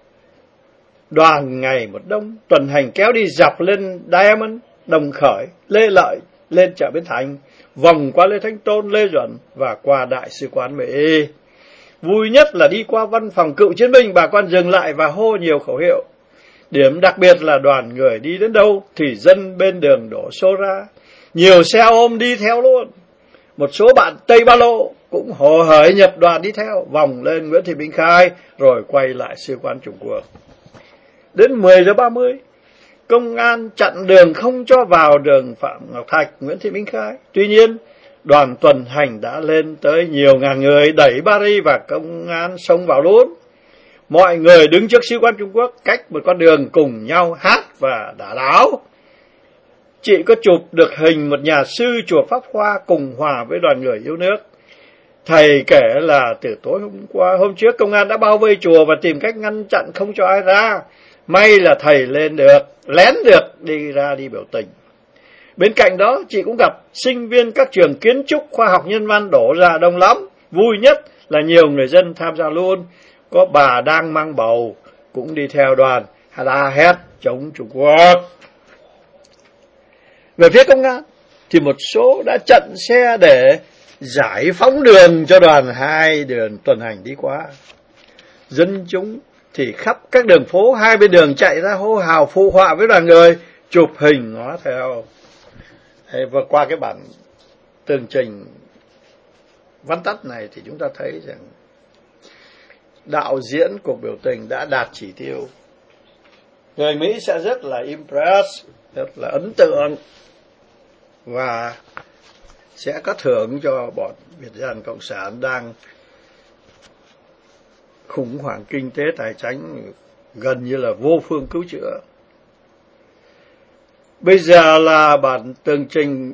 đoàn ngày một đông tuần hành kéo đi dọc lên Diamond, Đồng Khởi, Lê Lợi, lên chợ Bến Thành, vòng qua Lê Thánh Tôn, Lê Duẩn và qua Đại sứ quán Mỹ. Vui nhất là đi qua văn phòng cựu chiến binh, bà con dừng lại và hô nhiều khẩu hiệu. Điểm đặc biệt là đoàn người đi đến đâu thì dân bên đường đổ xô ra, nhiều xe ôm đi theo luôn. Một số bạn Tây Ba Lô cũng hồ hởi nhập đoàn đi theo, vòng lên Nguyễn Thị Minh Khai rồi quay lại sứ quán Trung Quốc. Đến 10:30, công an chặn đường không cho vào đường Phạm Ngọc Thạch, Nguyễn Thị Minh Khai. Tuy nhiên, đoàn tuần hành đã lên tới nhiều ngàn người, đẩy barrier và công an xông vào luôn. Mọi người đứng trước sứ quán Trung Quốc cách một con đường cùng nhau hát và đả đảo. Chị có chụp được hình một nhà sư chùa Pháp Hoa cùng hòa với đoàn người yêu nước. Thầy kể là từ tối hôm trước công an đã bao vây chùa và tìm cách ngăn chặn không cho ai ra. May là thầy lên được, lén được đi biểu tình. Bên cạnh đó, chị cũng gặp sinh viên các trường kiến trúc, khoa học, nhân văn đổ ra đông lắm. Vui nhất là nhiều người dân tham gia luôn. Có bà đang mang bầu cũng đi theo đoàn, la hét chống Trung Quốc. Về phía công an thì một số đã chặn xe để giải phóng đường cho đoàn hai đường tuần hành đi qua. Dân chúng thì khắp các đường phố hai bên đường chạy ra hô hào phụ họa với đoàn người, chụp hình ngó theo. Và qua cái bản tường trình vắn tắt này thì chúng ta thấy rằng đạo diễn cuộc biểu tình đã đạt chỉ tiêu. Người Mỹ sẽ rất là impressed, rất là ấn tượng và sẽ có thưởng cho bọn Việt Dân Cộng sản đang khủng hoảng kinh tế tài chính gần như là vô phương cứu chữa. Bây giờ là bản tường trình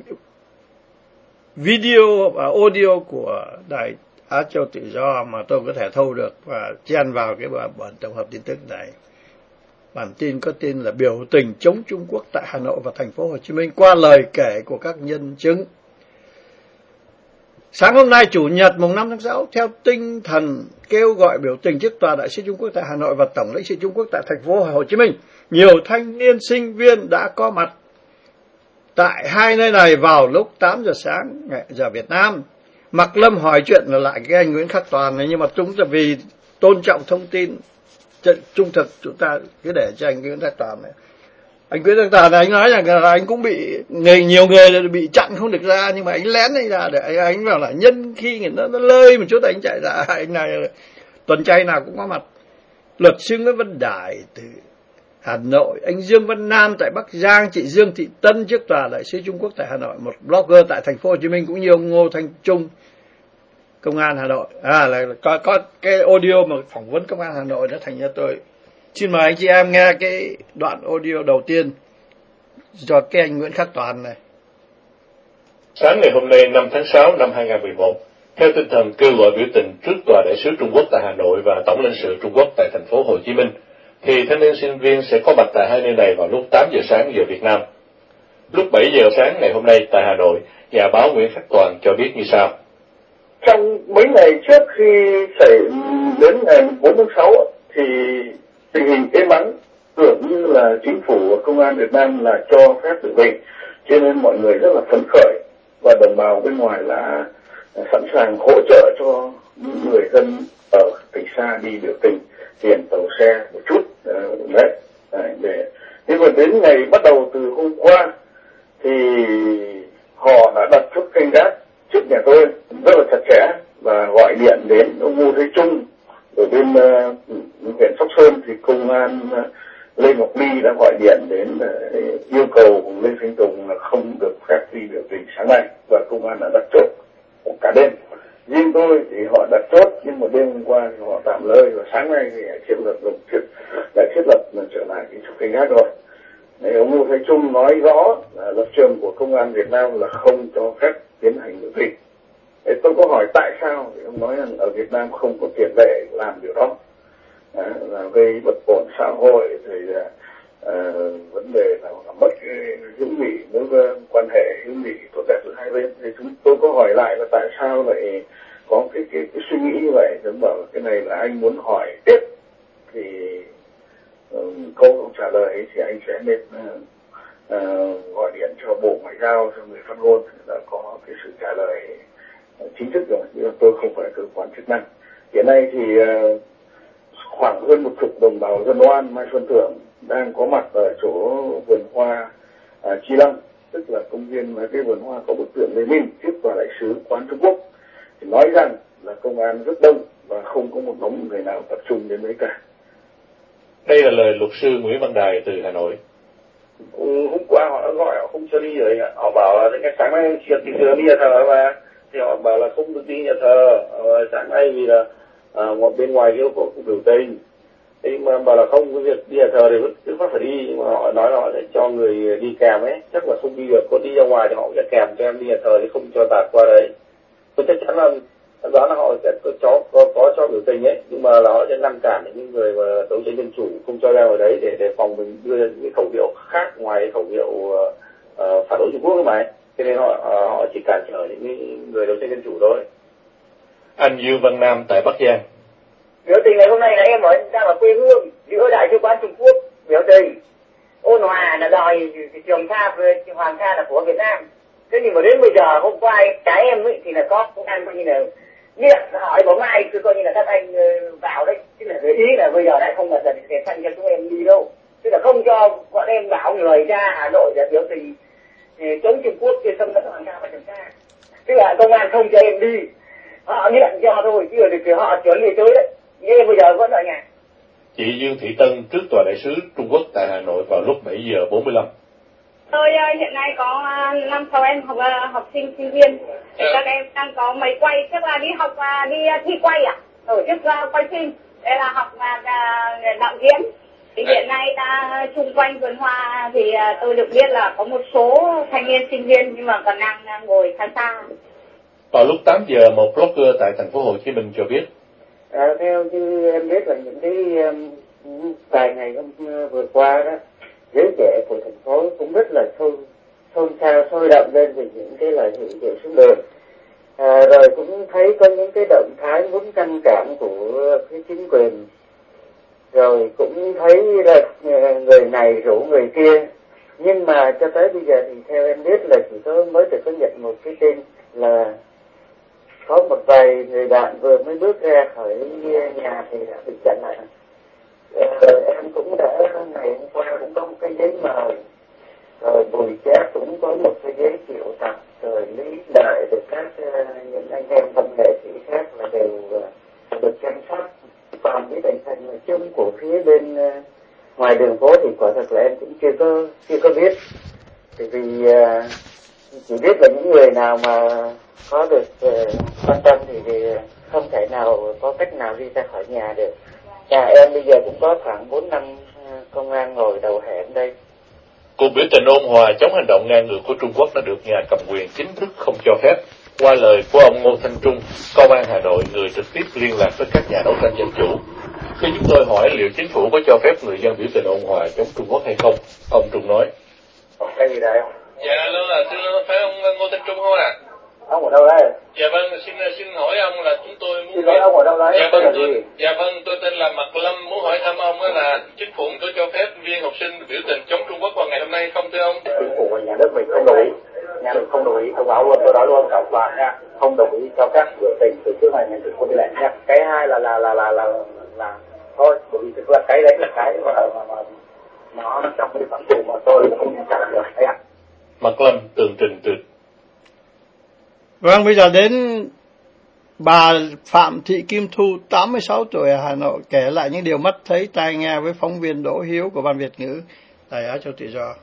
video và audio của Đài Á Châu Tự Do mà tôi có thể thâu được và chen vào cái bản tổng hợp tin tức này. Bản tin có tên là biểu tình chống Trung Quốc tại Hà Nội và thành phố Hồ Chí Minh qua lời kể của các nhân chứng. Sáng hôm nay Chủ nhật mùng 5 tháng 6, theo tinh thần kêu gọi biểu tình trước tòa đại sứ Trung Quốc tại Hà Nội và tổng lãnh sự Trung Quốc tại thành phố Hồ Chí Minh, nhiều thanh niên sinh viên đã có mặt tại hai nơi này vào lúc 8 giờ sáng giờ Việt Nam. Mạc Lâm hỏi chuyện là lại cái anh Nguyễn Khắc Toàn này, nhưng mà chúng ta vì tôn trọng thông tin trung thực chúng ta cứ để cho anh Nguyễn Khắc Toàn này. Anh Nguyễn Khắc Toàn này anh nói rằng là anh cũng bị nhiều người bị chặn không được ra, nhưng mà anh lén anh ra để anh vào là nhân khi người nó lơi một chút anh chạy ra. Anh này tuần trai nào cũng có mặt. Luật sư Nguyễn Văn Đài từ Hà Nội, anh Dương Văn Nam tại Bắc Giang, chị Dương Thị Tân trước tòa đại sứ Trung Quốc tại Hà Nội, một blogger tại thành phố Hồ Chí Minh cũng như ông Ngô Thanh Trung, công an Hà Nội. Có cái audio mà phỏng vấn công an Hà Nội đã thành ra tôi xin mời anh chị em nghe cái đoạn audio đầu tiên do cái anh Nguyễn Khắc Toàn này. Sáng ngày hôm nay 5 tháng 6 năm 2011, theo tinh thần kêu gọi biểu tình trước tòa đại sứ Trung Quốc tại Hà Nội và tổng lãnh sự Trung Quốc tại thành phố Hồ Chí Minh, thì thanh niên sinh viên sẽ có mặt tại hai nơi này vào lúc 8 giờ sáng giờ Việt Nam. Lúc 7 giờ sáng ngày hôm nay tại Hà Nội, nhà báo Nguyễn Khắc Toàn cho biết như sau. Trong mấy ngày trước khi xảy đến ngày 4 tháng 6 thì tình hình êm ắng, tưởng như là chính phủ và công an Việt Nam là cho phép biểu tình, cho nên mọi người rất là phấn khởi và đồng bào bên ngoài là sẵn sàng hỗ trợ cho những người dân ở tỉnh xa đi biểu tình, tiền tàu xe một chút nhưng mà đến ngày bắt đầu từ hôm qua thì họ đã đặt chốt canh gác trước nhà tôi rất là chặt chẽ và gọi điện đến ông Ngô Thế Trung ở bên huyện Sóc Sơn, thì công an Lê Ngọc Ly đã gọi điện đến yêu cầu Lê Thanh Tùng là không được phép đi biểu tình sáng nay, và công an đã đặt chốt cả đêm. Riêng tôi thì họ đặt chốt, nhưng mà đêm hôm qua thì họ tạm lơi, và sáng nay thì đã thiết lập trở lại cái chốt canh gác rồi. Ông Ngô Thái Trung nói rõ là lập trường của công an Việt Nam là không cho phép tiến hành biểu tình. Tôi có hỏi tại sao, thì ông nói rằng ở Việt Nam không có tiền lệ làm điều đó, là gây bất ổn xã hội, thì vấn đề là mất cái hữu nghị, mối quan hệ hữu nghị tốt đẹp giữa hai bên. Thì tôi có hỏi lại là tại sao lại có cái suy nghĩ như vậy. Tôi bảo cái này là anh muốn hỏi tiếp thì câu trả lời ấy thì anh sẽ nên gọi điện cho Bộ Ngoại giao, cho người phát ngôn đã có cái sự trả lời chính thức rồi, nhưng tôi không phải cơ quan chức năng. Hiện nay thì khoảng hơn 10 đồng bào dân oan Mai Xuân Thượng đang có mặt ở chỗ vườn hoa Chi Lăng, tức là công viên cái vườn hoa có bức tượng Lenin trước tòa đại sứ quán Trung Quốc, thì nói rằng là công an rất đông và không có một đống người nào tập trung đến đấy cả. Đây là lời luật sư Nguyễn Văn Đài từ Hà Nội. Hôm qua họ đã gọi, họ không cho đi rồi, họ bảo là cái sáng nay thì thường đi nhà thờ mà, thì họ bảo là không được đi nhà thờ sáng nay vì là bên ngoài yêu cầu biểu tình. Thế mà bảo là không, cái việc đi nhà thờ thì vẫn cứ phải đi, nhưng mà họ nói là họ sẽ cho người đi kèm ấy, chắc là không đi được, có đi ra ngoài thì họ sẽ kèm cho em đi nhà thờ thì không cho tạt qua đấy. Tôi chắc chắn là đoán là họ sẽ có cho biểu tình ấy, nhưng mà là họ sẽ ngăn cản những người mà đấu tranh dân chủ không cho ra ở đấy để phòng mình đưa ra những khẩu hiệu khác ngoài khẩu hiệu phản đối Trung Quốc ấy mà. Cho nên họ chỉ cản trở những người đấu tranh dân chủ thôi. Anh Dương Văn Nam tại Bắc Giang. Biểu tình ngày hôm nay là em đang ở quê hương giữa đại sứ quán Trung Quốc biểu tình ôn hòa là đòi Trường Sa Hoàng Sa là của Việt Nam. Thế nhưng mà đến bây giờ hôm qua cái em ấy thì là có công an coi như là điện hỏi bảo mai cứ coi như là các anh vào đấy, chứ là ý là bây giờ lại không là để phanh cho chúng em đi đâu, tức là không cho bọn em bảo người ra Hà Nội để biểu tình chống Trung Quốc xâm lấn Hoàng Sa và Trường Sa, tức là công an không cho em đi. Họ điện cho thôi, chứ thì họ chuẩn bị tới đấy. Nhưng bây giờ vẫn ở nhà. Chị Dương Thị Tân trước tòa đại sứ Trung Quốc tại Hà Nội vào lúc 7 giờ 45. Tôi hiện nay có 5-6 em học sinh sinh viên. Các em đang có máy quay, tức là đi học và đi thi quay tổ chức quay phim. Đây là học đạo diễn. Thì hiện nay ta chung quanh vườn hoa thì tôi được biết là có một số thanh niên sinh viên nhưng mà còn đang ngồi xa xa. Vào lúc 8 giờ, một blogger tại thành phố Hồ Chí Minh cho biết. Theo như em biết là những cái vài ngày vừa qua đó, giới trẻ của thành phố cũng rất là xôn xao sôi động lên về những cái lời hiệu triệu xuống đường. Rồi cũng thấy có những cái động thái muốn ngăn cản của cái chính quyền, rồi cũng thấy là người này rủ người kia, nhưng mà cho tới bây giờ thì theo em biết là chỉ mới được có nhận một cái tin là có một vài người bạn vừa mới bước ra khỏi nhà thì đã bị chặn lại. Em cũng đã ngày hôm qua cũng có một cái giấy mời, rồi Bùi Chát cũng có một cái giấy triệu tập, rồi Lý Đại được các những anh em văn nghệ sĩ khác là đều được chăm sóc. Còn cái tình hình chung của phía bên ngoài đường phố thì quả thật là em cũng chưa có biết, bởi vì chỉ biết là những người nào mà có được quan tâm thì không thể nào có cách nào đi ra khỏi nhà được. Nhà em bây giờ cũng có khoảng 4-5 công an ngồi đầu hẻm đây. Cuộc biểu tình ôn hòa chống hành động ngang ngược của Trung Quốc đã được nhà cầm quyền chính thức không cho phép. Qua lời của ông Ngô Thanh Trung, Công an Hà Nội, người trực tiếp liên lạc với các nhà đấu tranh dân chủ. Khi chúng tôi hỏi liệu chính phủ có cho phép người dân biểu tình ôn hòa chống Trung Quốc hay không, ông Trung nói. Cái gì đây? Dạ, phải ông Ngô Thanh Trung không ạ? Ông ở đâu đây? Dạ vâng, xin hỏi ông là chúng tôi muốn... Xin lỗi, ông ở đâu đấy? Tôi tên là Mạc Lâm, muốn hỏi thăm ông là chính phủ có cho phép viên học sinh biểu tình chống Trung Quốc vào ngày hôm nay không thưa ông? Chính phủ và nhà nước mình không đồng ý. Nhà nước không đồng ý, thông báo luôn, tôi nói luôn tổng đoàn nha, không đồng ý cho các biểu tình từ trước này đến cuối lệ nha. Cái hai là thôi, bởi vì thực là cái đấy là cái mà nó trong cái phạm trù mà tôi không trả lời được đấy ạ. Mạc Lâm tường trình từ. Vâng, bây giờ đến bà Phạm Thị Kim Thu, 86 tuổi ở Hà Nội, kể lại những điều mắt thấy tai nghe với phóng viên Đỗ Hiếu của Ban Việt ngữ tại Á Châu Tự Do.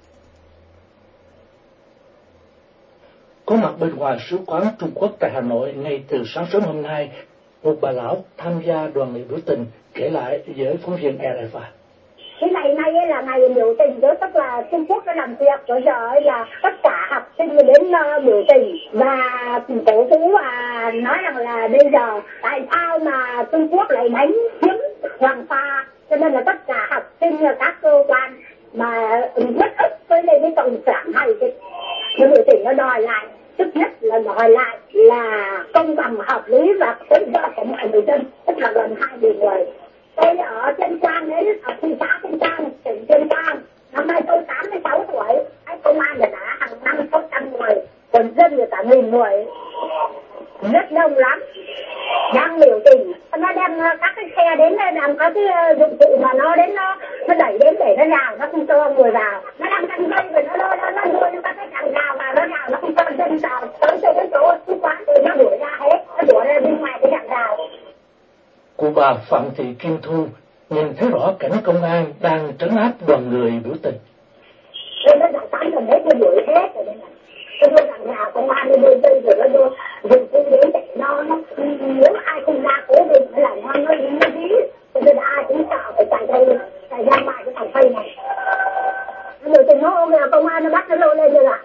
Có mặt bên ngoài sứ quán Trung Quốc tại Hà Nội ngay từ sáng sớm hôm nay, một bà lão tham gia đoàn nghị biểu tình kể lại với phóng viên RFA. Cái ngày nay là ngày biểu tình đó, tức là Trung Quốc đã làm việc, bây giờ là tất cả học sinh đến biểu tình và cổ vũ và nói rằng là bây giờ tại sao mà Trung Quốc lại đánh chiếm Hoàng Sa, cho nên là tất cả học sinh các cơ quan mà bất ức với lên cái tổng sản hay cái biểu tình nó đòi lại, trước nhất là đòi lại là công bằng hợp lý và tự do của mọi người dân, tức là gần 2.000 người. Tôi ở Tuyên Quang đấy, ở thị xã Tuyên Quang, tỉnh Tuyên Quang. Năm nay tôi 86 tuổi, cái công an là đã hàng năm 600 người, còn dân là cả 1.000 người. Rất đông lắm. Đang biểu tình, nó đem các cái xe đến, làm các cái dụng cụ mà nó đến nó đẩy đến để nó rào, nó không cho người vào. Nó đang căng dây rồi nó đưa các cái hàng rào vào, nó rào, nó không cho dân vào. Tới cái chỗ sứ quán thì nó đuổi ra hết, nó đuổi ra bên ngoài cái hàng rào. Cụ bà Phạm Thị Kim Thu nhìn thấy rõ cảnh công an đang trấn áp đoàn người biểu tình. Nên nó giải tán gần hết, nó đuổi hết rồi. Nó đưa thằng nào công an nó đưa dây rồi nó đưa dùng cung đến để nó nếu ai không ra cố định là nó dí. Cho nên là ai cũng sợ phải chạy ra ngoài cái thằng Tây này. Rồi thì nó công an nó bắt nó lôi lên rồi là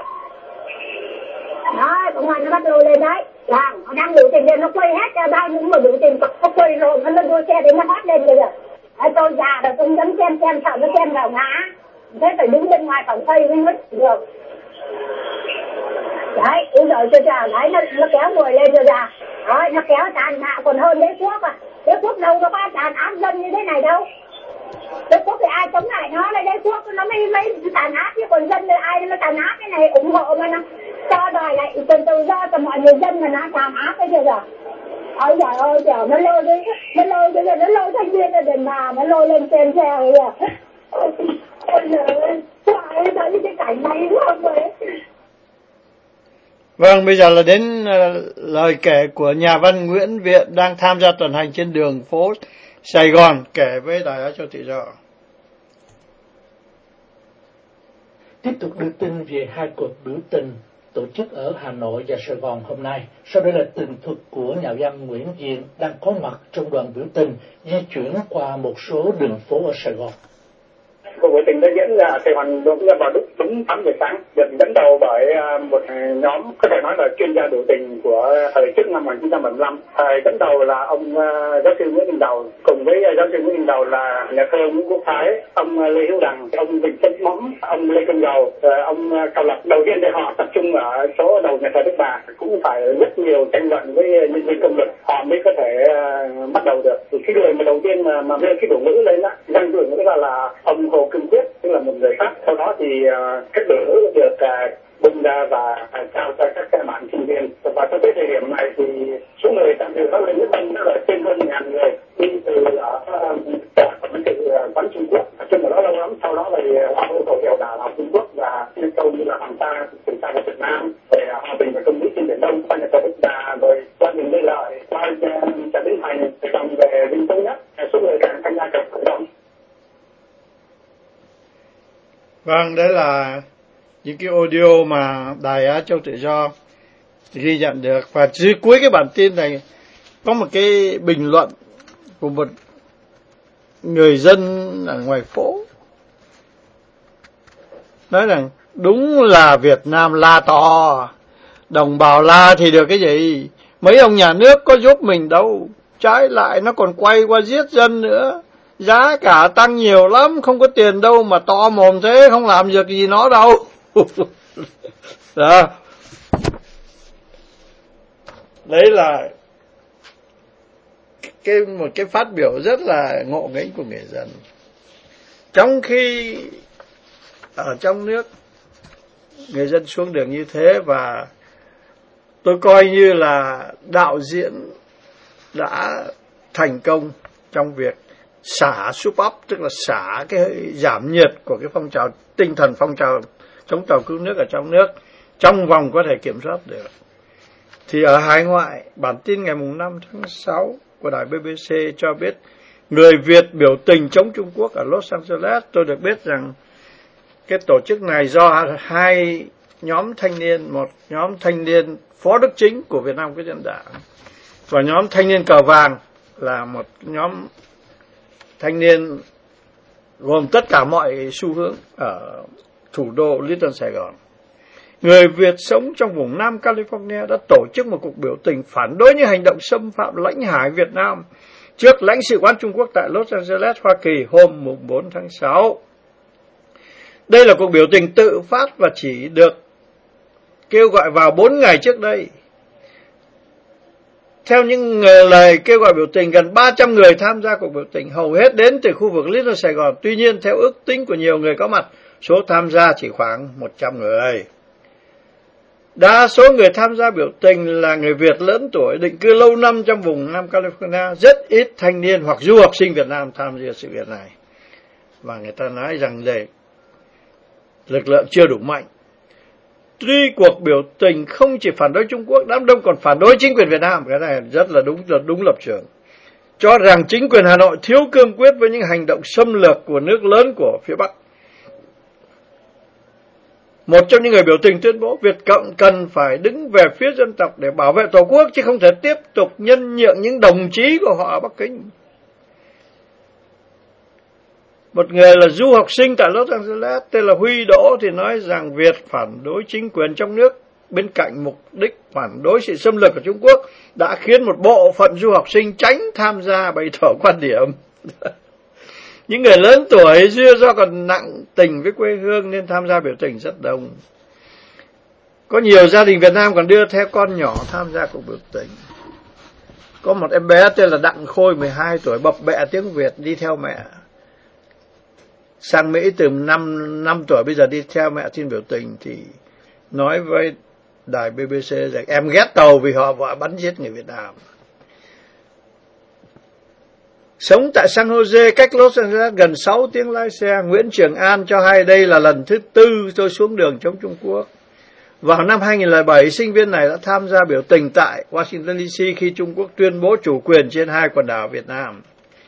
đó, công an nó bắt lôi lên đấy. Là nó đang biểu tình lên, nó quay hết ra bao những mà biểu tình có quay rồi nó đưa xe đến nó hót lên rồi. Tôi già rồi tôi không dám xem sợ nó xem vào ngã. Thế phải đứng bên ngoài cổng Tây mới mất được. Đấy, úi giời chưa chào, đấy nó kéo người lên rồi ra. Đấy, nó kéo tàn bạo còn hơn đế quốc à. Đế quốc đâu nó có tàn áp dân như thế này đâu. Đế quốc thì ai chống lại nó là đế quốc nó mới tàn áp, chứ còn dân thì ai nó tàn áp cái này ủng hộ mà nó cho đòi lại quyền tự do cho mọi người dân mà nó tàn áp cái gì rồi. Ôi trời ơi trời, nó lôi thanh niên ra đền bà, nó lôi lên trên xe rồi kìa. Ôi trời ơi, thấy cái cảnh này đúng không vậy? Vâng, bây giờ là đến lời kể của nhà văn Nguyễn Viện đang tham gia tuần hành trên đường phố Sài Gòn kể với Đài Á Châu Tự Do. Tiếp tục đưa tin về hai cuộc biểu tình tổ chức ở Hà Nội và Sài Gòn hôm nay. Sau đây là tường thuật của nhà văn Nguyễn Viện đang có mặt trong đoàn biểu tình di chuyển qua một số đường phố ở Sài Gòn. Cuộc biểu tình đã diễn ra ở Sài Gòn đúng vào đúng 8 giờ sáng, được dẫn đầu bởi một nhóm có thể nói là chuyên gia biểu tình của thời trước năm 1975. Dẫn đầu là ông giáo sư Nguyễn Đình Đầu, cùng với giáo sư Nguyễn Đình Đầu là nhà thơ Nguyễn Quốc Thái, ông Lê Hữu Đằng, ông Vịnh Xuân Mẫm, ông Lê Công Dầu, ông Cao Lập. Đầu tiên thì họ tập trung ở số đầu nhà thờ Đức Bà, cũng phải rất nhiều tranh luận với nhân viên công lực họ mới có thể bắt đầu được. Thì cái người mà đầu tiên mà lên cái biểu ngữ lên á, danh biểu ngữ là ông Hồ Cương Quyết, tức là một người Pháp. Sau đó thì các biểu ngữ được bung ra và trao cho các bạn sinh viên. Và cho tới thời điểm này thì số người tham dự nó lên rất đông, tức là trên hơn 1.000 người đi từ từ quán Trung Quốc. Chung ở đó lâu lắm, sau đó thì họ yêu cầu điều đảo Trung Quốc và yêu cầu như là Hoàng Sa, Trường Sa của Việt Nam, rồi hòa bình và công lý trên biển Đông, qua nhà thờ Đức Bà, rồi qua đường Lê Lợi, qua Trà Bến Thành, rồi vòng về Vinh Thống Nhất. Số người càng tham gia càng đông. Vâng, đấy là những cái audio mà Đài Á Châu Tự Do ghi nhận được. Và dưới cuối cái bản tin này có một cái bình luận của một người dân ở ngoài phố, nói rằng đúng là Việt Nam la to, đồng bào la thì được cái gì, mấy ông nhà nước có giúp mình đâu, trái lại nó còn quay qua giết dân nữa. Giá cả tăng nhiều lắm, không có tiền đâu mà to mồm thế, không làm được gì nó đâu. Đó. Đấy là một cái phát biểu rất là ngộ nghĩnh của người dân. Trong khi ở trong nước người dân xuống đường như thế, và tôi coi như là đạo diễn đã thành công trong việc xả súp ắp, tức là xả cái giảm nhiệt của cái phong trào, tinh thần phong trào chống tàu cứu nước ở trong nước trong vòng có thể kiểm soát được. Thì ở hải ngoại, bản tin ngày 5 tháng 6 của đài BBC cho biết người Việt biểu tình chống Trung Quốc ở Los Angeles. Tôi được biết rằng cái tổ chức này do hai nhóm thanh niên, một nhóm thanh niên Phó Đức Chính của Việt Nam Quốc dân Đảng và nhóm thanh niên Cờ Vàng là một nhóm thanh niên gồm tất cả mọi xu hướng ở thủ đô Little Sài Gòn. Người Việt sống trong vùng Nam California đã tổ chức một cuộc biểu tình phản đối những hành động xâm phạm lãnh hải Việt Nam trước lãnh sự quán Trung Quốc tại Los Angeles, Hoa Kỳ hôm 4 tháng 6. Đây là cuộc biểu tình tự phát và chỉ được kêu gọi vào 4 ngày trước đây. Theo những lời kêu gọi biểu tình, gần 300 người tham gia cuộc biểu tình, hầu hết đến từ khu vực Little Sài Gòn. Tuy nhiên, theo ước tính của nhiều người có mặt, số tham gia chỉ khoảng 100 người. Đa số người tham gia biểu tình là người Việt lớn tuổi, định cư lâu năm trong vùng Nam California. Rất ít thanh niên hoặc du học sinh Việt Nam tham gia sự việc này. Và người ta nói rằng lực lượng chưa đủ mạnh. Tuy cuộc biểu tình không chỉ phản đối Trung Quốc, đám đông còn phản đối chính quyền Việt Nam. Cái này rất là đúng lập trường. Cho rằng chính quyền Hà Nội thiếu cương quyết với những hành động xâm lược của nước lớn của phía Bắc. Một trong những người biểu tình tuyên bố Việt Cộng cần phải đứng về phía dân tộc để bảo vệ Tổ quốc, chứ không thể tiếp tục nhân nhượng những đồng chí của họ ở Bắc Kinh. Một người là du học sinh tại Los Angeles tên là Huy Đỗ thì nói rằng Việt phản đối chính quyền trong nước bên cạnh mục đích phản đối sự xâm lược của Trung Quốc đã khiến một bộ phận du học sinh tránh tham gia bày tỏ quan điểm. Những người lớn tuổi do còn nặng tình với quê hương nên tham gia biểu tình rất đông. Có nhiều gia đình Việt Nam còn đưa theo con nhỏ tham gia cuộc biểu tình. Có một em bé tên là Đặng Khôi, 12 tuổi, bập bẹ tiếng Việt đi theo mẹ. Sang Mỹ từ 5 tuổi, bây giờ đi theo mẹ trên biểu tình, thì nói với đài BBC rằng em ghét tàu vì họ vợ bắn giết người Việt Nam. Sống tại San Jose, cách Los Angeles gần 6 tiếng lái xe, Nguyễn Trường An cho hay đây là lần thứ 4 tôi xuống đường chống Trung Quốc. Vào năm 2007, sinh viên này đã tham gia biểu tình tại Washington DC khi Trung Quốc tuyên bố chủ quyền trên 2 quần đảo Việt Nam.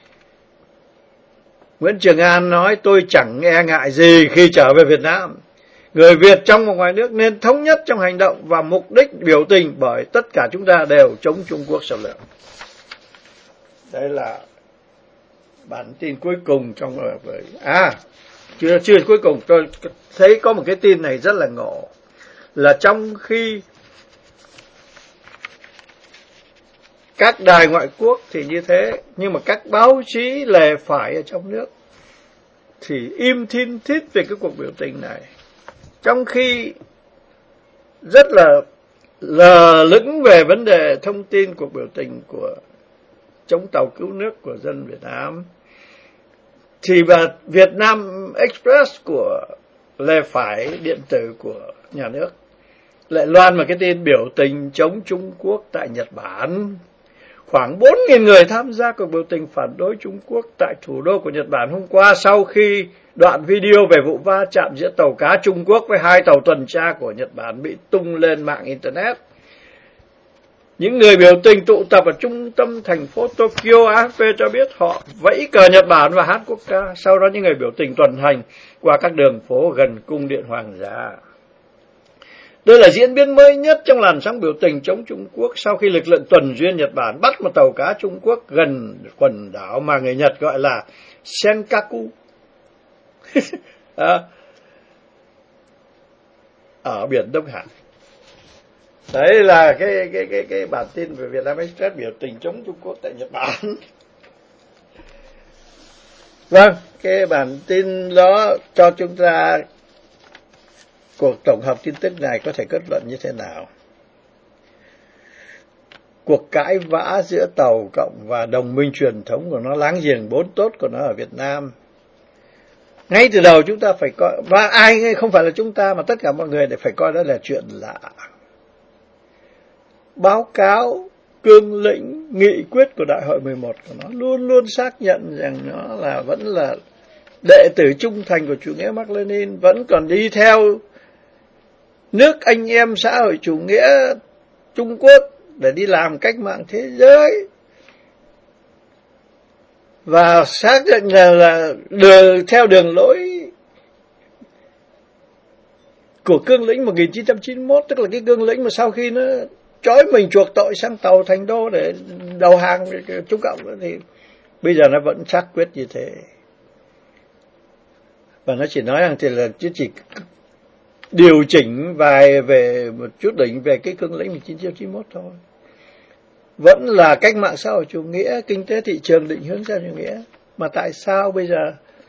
Nguyễn Trường An nói: tôi chẳng e ngại gì khi trở về Việt Nam. Người Việt trong và ngoài nước nên thống nhất trong hành động và mục đích biểu tình, bởi tất cả chúng ta đều chống Trung Quốc xâm lược. Đây là bản tin cuối cùng trong chưa cuối cùng, tôi thấy có một cái tin này rất là ngộ, là trong khi các đài ngoại quốc thì như thế, nhưng mà các báo chí lề phải ở trong nước thì im thin thít về cái cuộc biểu tình này, trong khi rất là lờ lững về vấn đề thông tin cuộc biểu tình của chống tàu cứu nước của dân Việt Nam. Thì bà Việt Nam Express của lề phải điện tử của nhà nước lại loan một cái tin biểu tình chống Trung Quốc tại Nhật Bản. Khoảng 4.000 người tham gia cuộc biểu tình phản đối Trung Quốc tại thủ đô của Nhật Bản hôm qua, sau khi đoạn video về vụ va chạm giữa tàu cá Trung Quốc với 2 tàu tuần tra của Nhật Bản bị tung lên mạng Internet. Những người biểu tình tụ tập ở trung tâm thành phố Tokyo. AFP cho biết họ vẫy cờ Nhật Bản và hát quốc ca. Sau đó những người biểu tình tuần hành qua các đường phố gần cung điện Hoàng gia. Đây là diễn biến mới nhất trong làn sóng biểu tình chống Trung Quốc sau khi lực lượng tuần duyên Nhật Bản bắt một tàu cá Trung Quốc gần quần đảo mà người Nhật gọi là Senkaku ở biển Đông Hải. Đấy là cái bản tin về Vietnam Express biểu tình chống Trung Quốc tại Nhật Bản. Vâng, cái bản tin đó cho chúng ta cuộc tổng hợp tin tức này có thể kết luận như thế nào. Cuộc cãi vã giữa Tàu Cộng và đồng minh truyền thống của nó, láng giềng bốn tốt của nó ở Việt Nam, ngay từ đầu chúng ta phải coi, và ai không phải là chúng ta mà tất cả mọi người để phải coi đó là chuyện lạ. Báo cáo, cương lĩnh, nghị quyết của Đại hội 11 của nó luôn luôn xác nhận rằng nó là vẫn là đệ tử trung thành của chủ nghĩa Mác Lênin, vẫn còn đi theo nước anh em xã hội chủ nghĩa Trung Quốc để đi làm cách mạng thế giới, và xác định là theo đường lối của cương lĩnh 1991, tức là cái cương lĩnh mà sau khi nó trói mình chuộc tội sang tàu Thành Đô để đầu hàng Trung Cộng, thì bây giờ nó vẫn xác quyết như thế. Và nó chỉ nói rằng thì là chỉ điều chỉnh về một chút đỉnh về cái cương lĩnh 1991 thôi. Vẫn là cách mạng xã hội chủ nghĩa, kinh tế thị trường định hướng xã hội chủ nghĩa. Mà tại sao bây giờ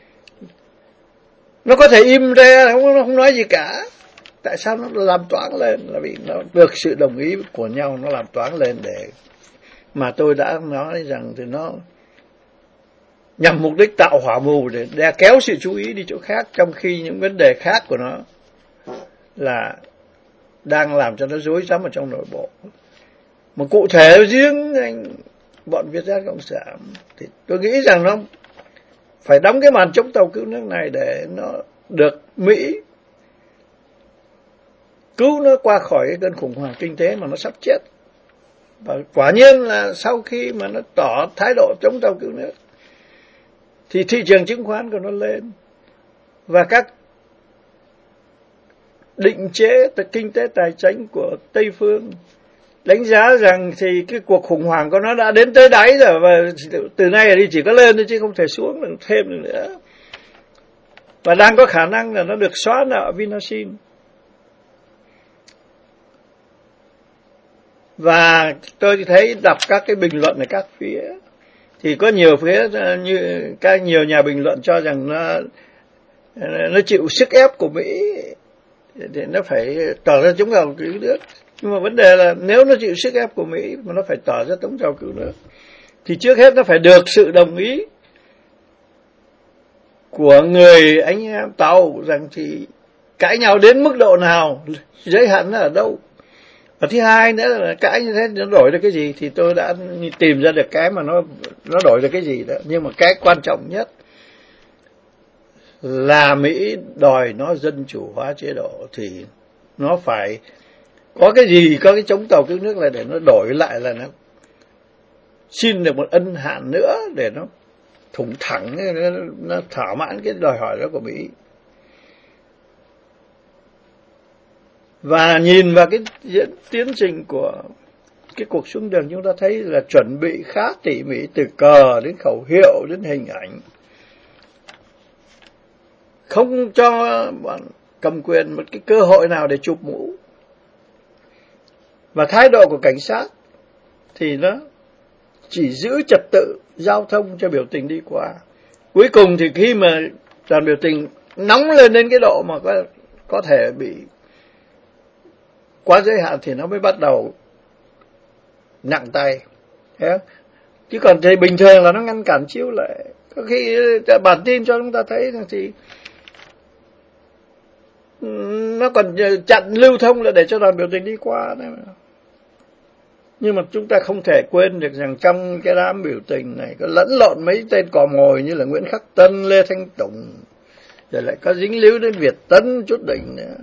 nó có thể im ra, không nói gì cả? Tại sao nó làm toán lên? Là vì nó được sự đồng ý của nhau, nó làm toán lên để mà tôi đã nói rằng thì nó nhằm mục đích tạo hỏa mù để kéo sự chú ý đi chỗ khác, trong khi những vấn đề khác của nó là đang làm cho nó rối rắm ở trong nội bộ. Mà cụ thể riêng bọn Việt Nam Cộng sản thì tôi nghĩ rằng nó phải đóng cái màn chống tàu cứu nước này để nó được Mỹ cứu nó qua khỏi cái cơn khủng hoảng kinh tế mà nó sắp chết. Và quả nhiên là sau khi mà nó tỏ thái độ chống tàu cứu nước thì thị trường chứng khoán của nó lên, và các định chế kinh tế tài chính của Tây phương đánh giá rằng thì cái cuộc khủng hoảng của nó đã đến tới đáy rồi, và từ nay đi chỉ có lên thôi chứ không thể xuống được thêm được nữa, và đang có khả năng là nó được xóa nợ Vinasin. Và tôi thấy đọc các cái bình luận ở các phía thì có nhiều phía như nhiều nhà bình luận cho rằng nó chịu sức ép của Mỹ thì nó phải tỏ ra chống tàu cứu nước. Nhưng mà vấn đề là nếu nó chịu sức ép của Mỹ mà nó phải tỏ ra chống tàu cứu nước thì trước hết nó phải được sự đồng ý của người anh em tàu rằng thì cãi nhau đến mức độ nào, giới hạn nó ở đâu. Và thứ hai nữa là cãi như thế nó đổi được cái gì, thì tôi đã tìm ra được cái mà nó đổi được cái gì đó. Nhưng mà cái quan trọng nhất là Mỹ đòi nó dân chủ hóa chế độ, thì nó phải có cái gì, có cái chống tàu cứu nước là để nó đổi lại, là nó xin được một ân hạn nữa để nó thủng thẳng, nó thỏa mãn cái đòi hỏi đó của Mỹ. Và nhìn vào cái tiến trình của cái cuộc xuống đường, chúng ta thấy là chuẩn bị khá tỉ mỉ, từ cờ đến khẩu hiệu đến hình ảnh, không cho bọn cầm quyền một cái cơ hội nào để chụp mũ. Và thái độ của cảnh sát thì nó chỉ giữ trật tự giao thông cho biểu tình đi qua. Cuối cùng thì khi mà đoàn biểu tình nóng lên đến cái độ mà có thể bị quá giới hạn thì nó mới bắt đầu nặng tay. Chứ còn thì bình thường là nó ngăn cản chiếu lệ. Có khi bản tin cho chúng ta thấy thì nó còn chặn lưu thông là để cho đoàn biểu tình đi qua đấy mà. Nhưng mà chúng ta không thể quên được rằng trong cái đám biểu tình này có lẫn lộn mấy tên cò mồi như là Nguyễn Khắc Tân, Lê Thanh Tùng, rồi lại có dính líu đến Việt Tân, chút đỉnh nữa.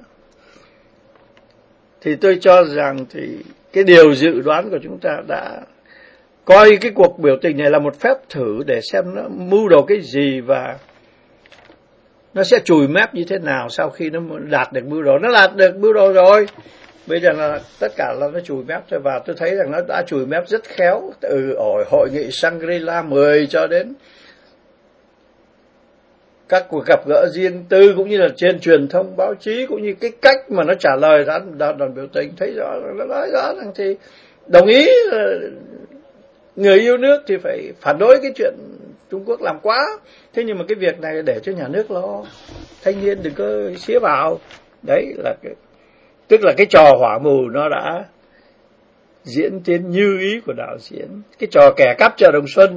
Thì tôi cho rằng thì cái điều dự đoán của chúng ta đã coi cái cuộc biểu tình này là một phép thử để xem nó mưu đồ cái gì và nó sẽ chùi mép như thế nào sau khi nó đạt được mưu đồ. Nó đạt được mưu đồ rồi, bây giờ là tất cả là nó chùi mép thôi. Và tôi thấy rằng nó đã chùi mép rất khéo, từ hội nghị Shangri-La 10 cho đến các cuộc gặp gỡ riêng tư, cũng như là trên truyền thông báo chí, cũng như cái cách mà nó trả lời đoàn biểu tình. Thấy rõ, nó nói rõ rằng thì đồng ý là người yêu nước thì phải phản đối cái chuyện Trung Quốc làm quá. Thế nhưng mà cái việc này để cho nhà nước lo, thanh niên đừng có xía vào. Đấy là tức là cái trò hỏa mù nó đã diễn tiến như ý của đạo diễn. Cái trò kẻ cắp chợ Đồng Xuân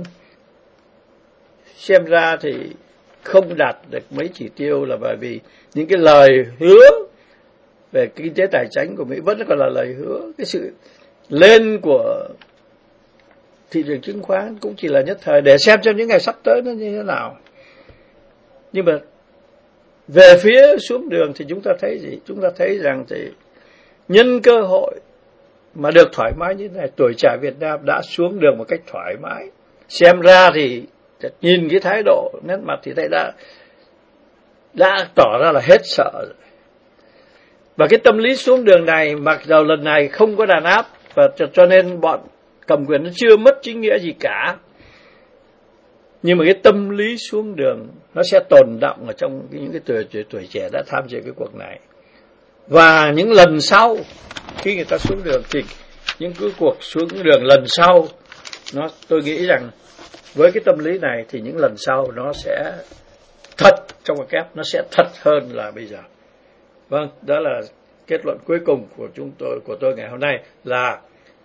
xem ra thì không đạt được mấy chỉ tiêu, là bởi vì những cái lời hứa về kinh tế tài chính của Mỹ vẫn còn là lời hứa. Cái sự lên của thị trường chứng khoán cũng chỉ là nhất thời, để xem trong những ngày sắp tới nó như thế nào. Nhưng mà về phía xuống đường thì chúng ta thấy gì? Chúng ta thấy rằng thì nhân cơ hội mà được thoải mái như thế này, tuổi trẻ Việt Nam đã xuống đường một cách thoải mái. Xem ra thì nhìn cái thái độ, nét mặt thì thấy đã tỏ ra là hết sợ rồi. Và cái tâm lý xuống đường này, mặc dù lần này không có đàn áp, và cho nên bọn cầm quyền nó chưa mất chính nghĩa gì cả, nhưng mà cái tâm lý xuống đường nó sẽ tồn đọng ở trong những cái tuổi trẻ đã tham dự cái cuộc này. Và những lần sau khi người ta xuống đường thì những cái cuộc xuống đường lần sau, tôi nghĩ rằng với cái tâm lý này thì những lần sau nó sẽ thật, trong một kép nó sẽ thật hơn là bây giờ. Vâng, đó là kết luận cuối cùng của tôi ngày hôm nay, là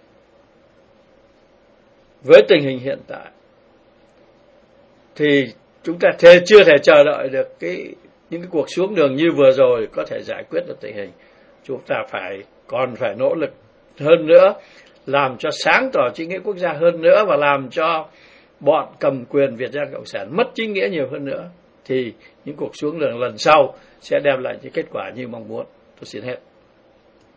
với tình hình hiện tại thì chúng ta chưa thể chờ đợi được những cái cuộc xuống đường như vừa rồi có thể giải quyết được tình hình. Chúng ta còn phải nỗ lực hơn nữa, làm cho sáng tỏ chính nghĩa quốc gia hơn nữa, và làm cho bọn cầm quyền Việt Nam Cộng sản mất chính nghĩa nhiều hơn nữa, thì những cuộc xuống đường lần sau sẽ đem lại những kết quả như mong muốn. Tôi xin hết.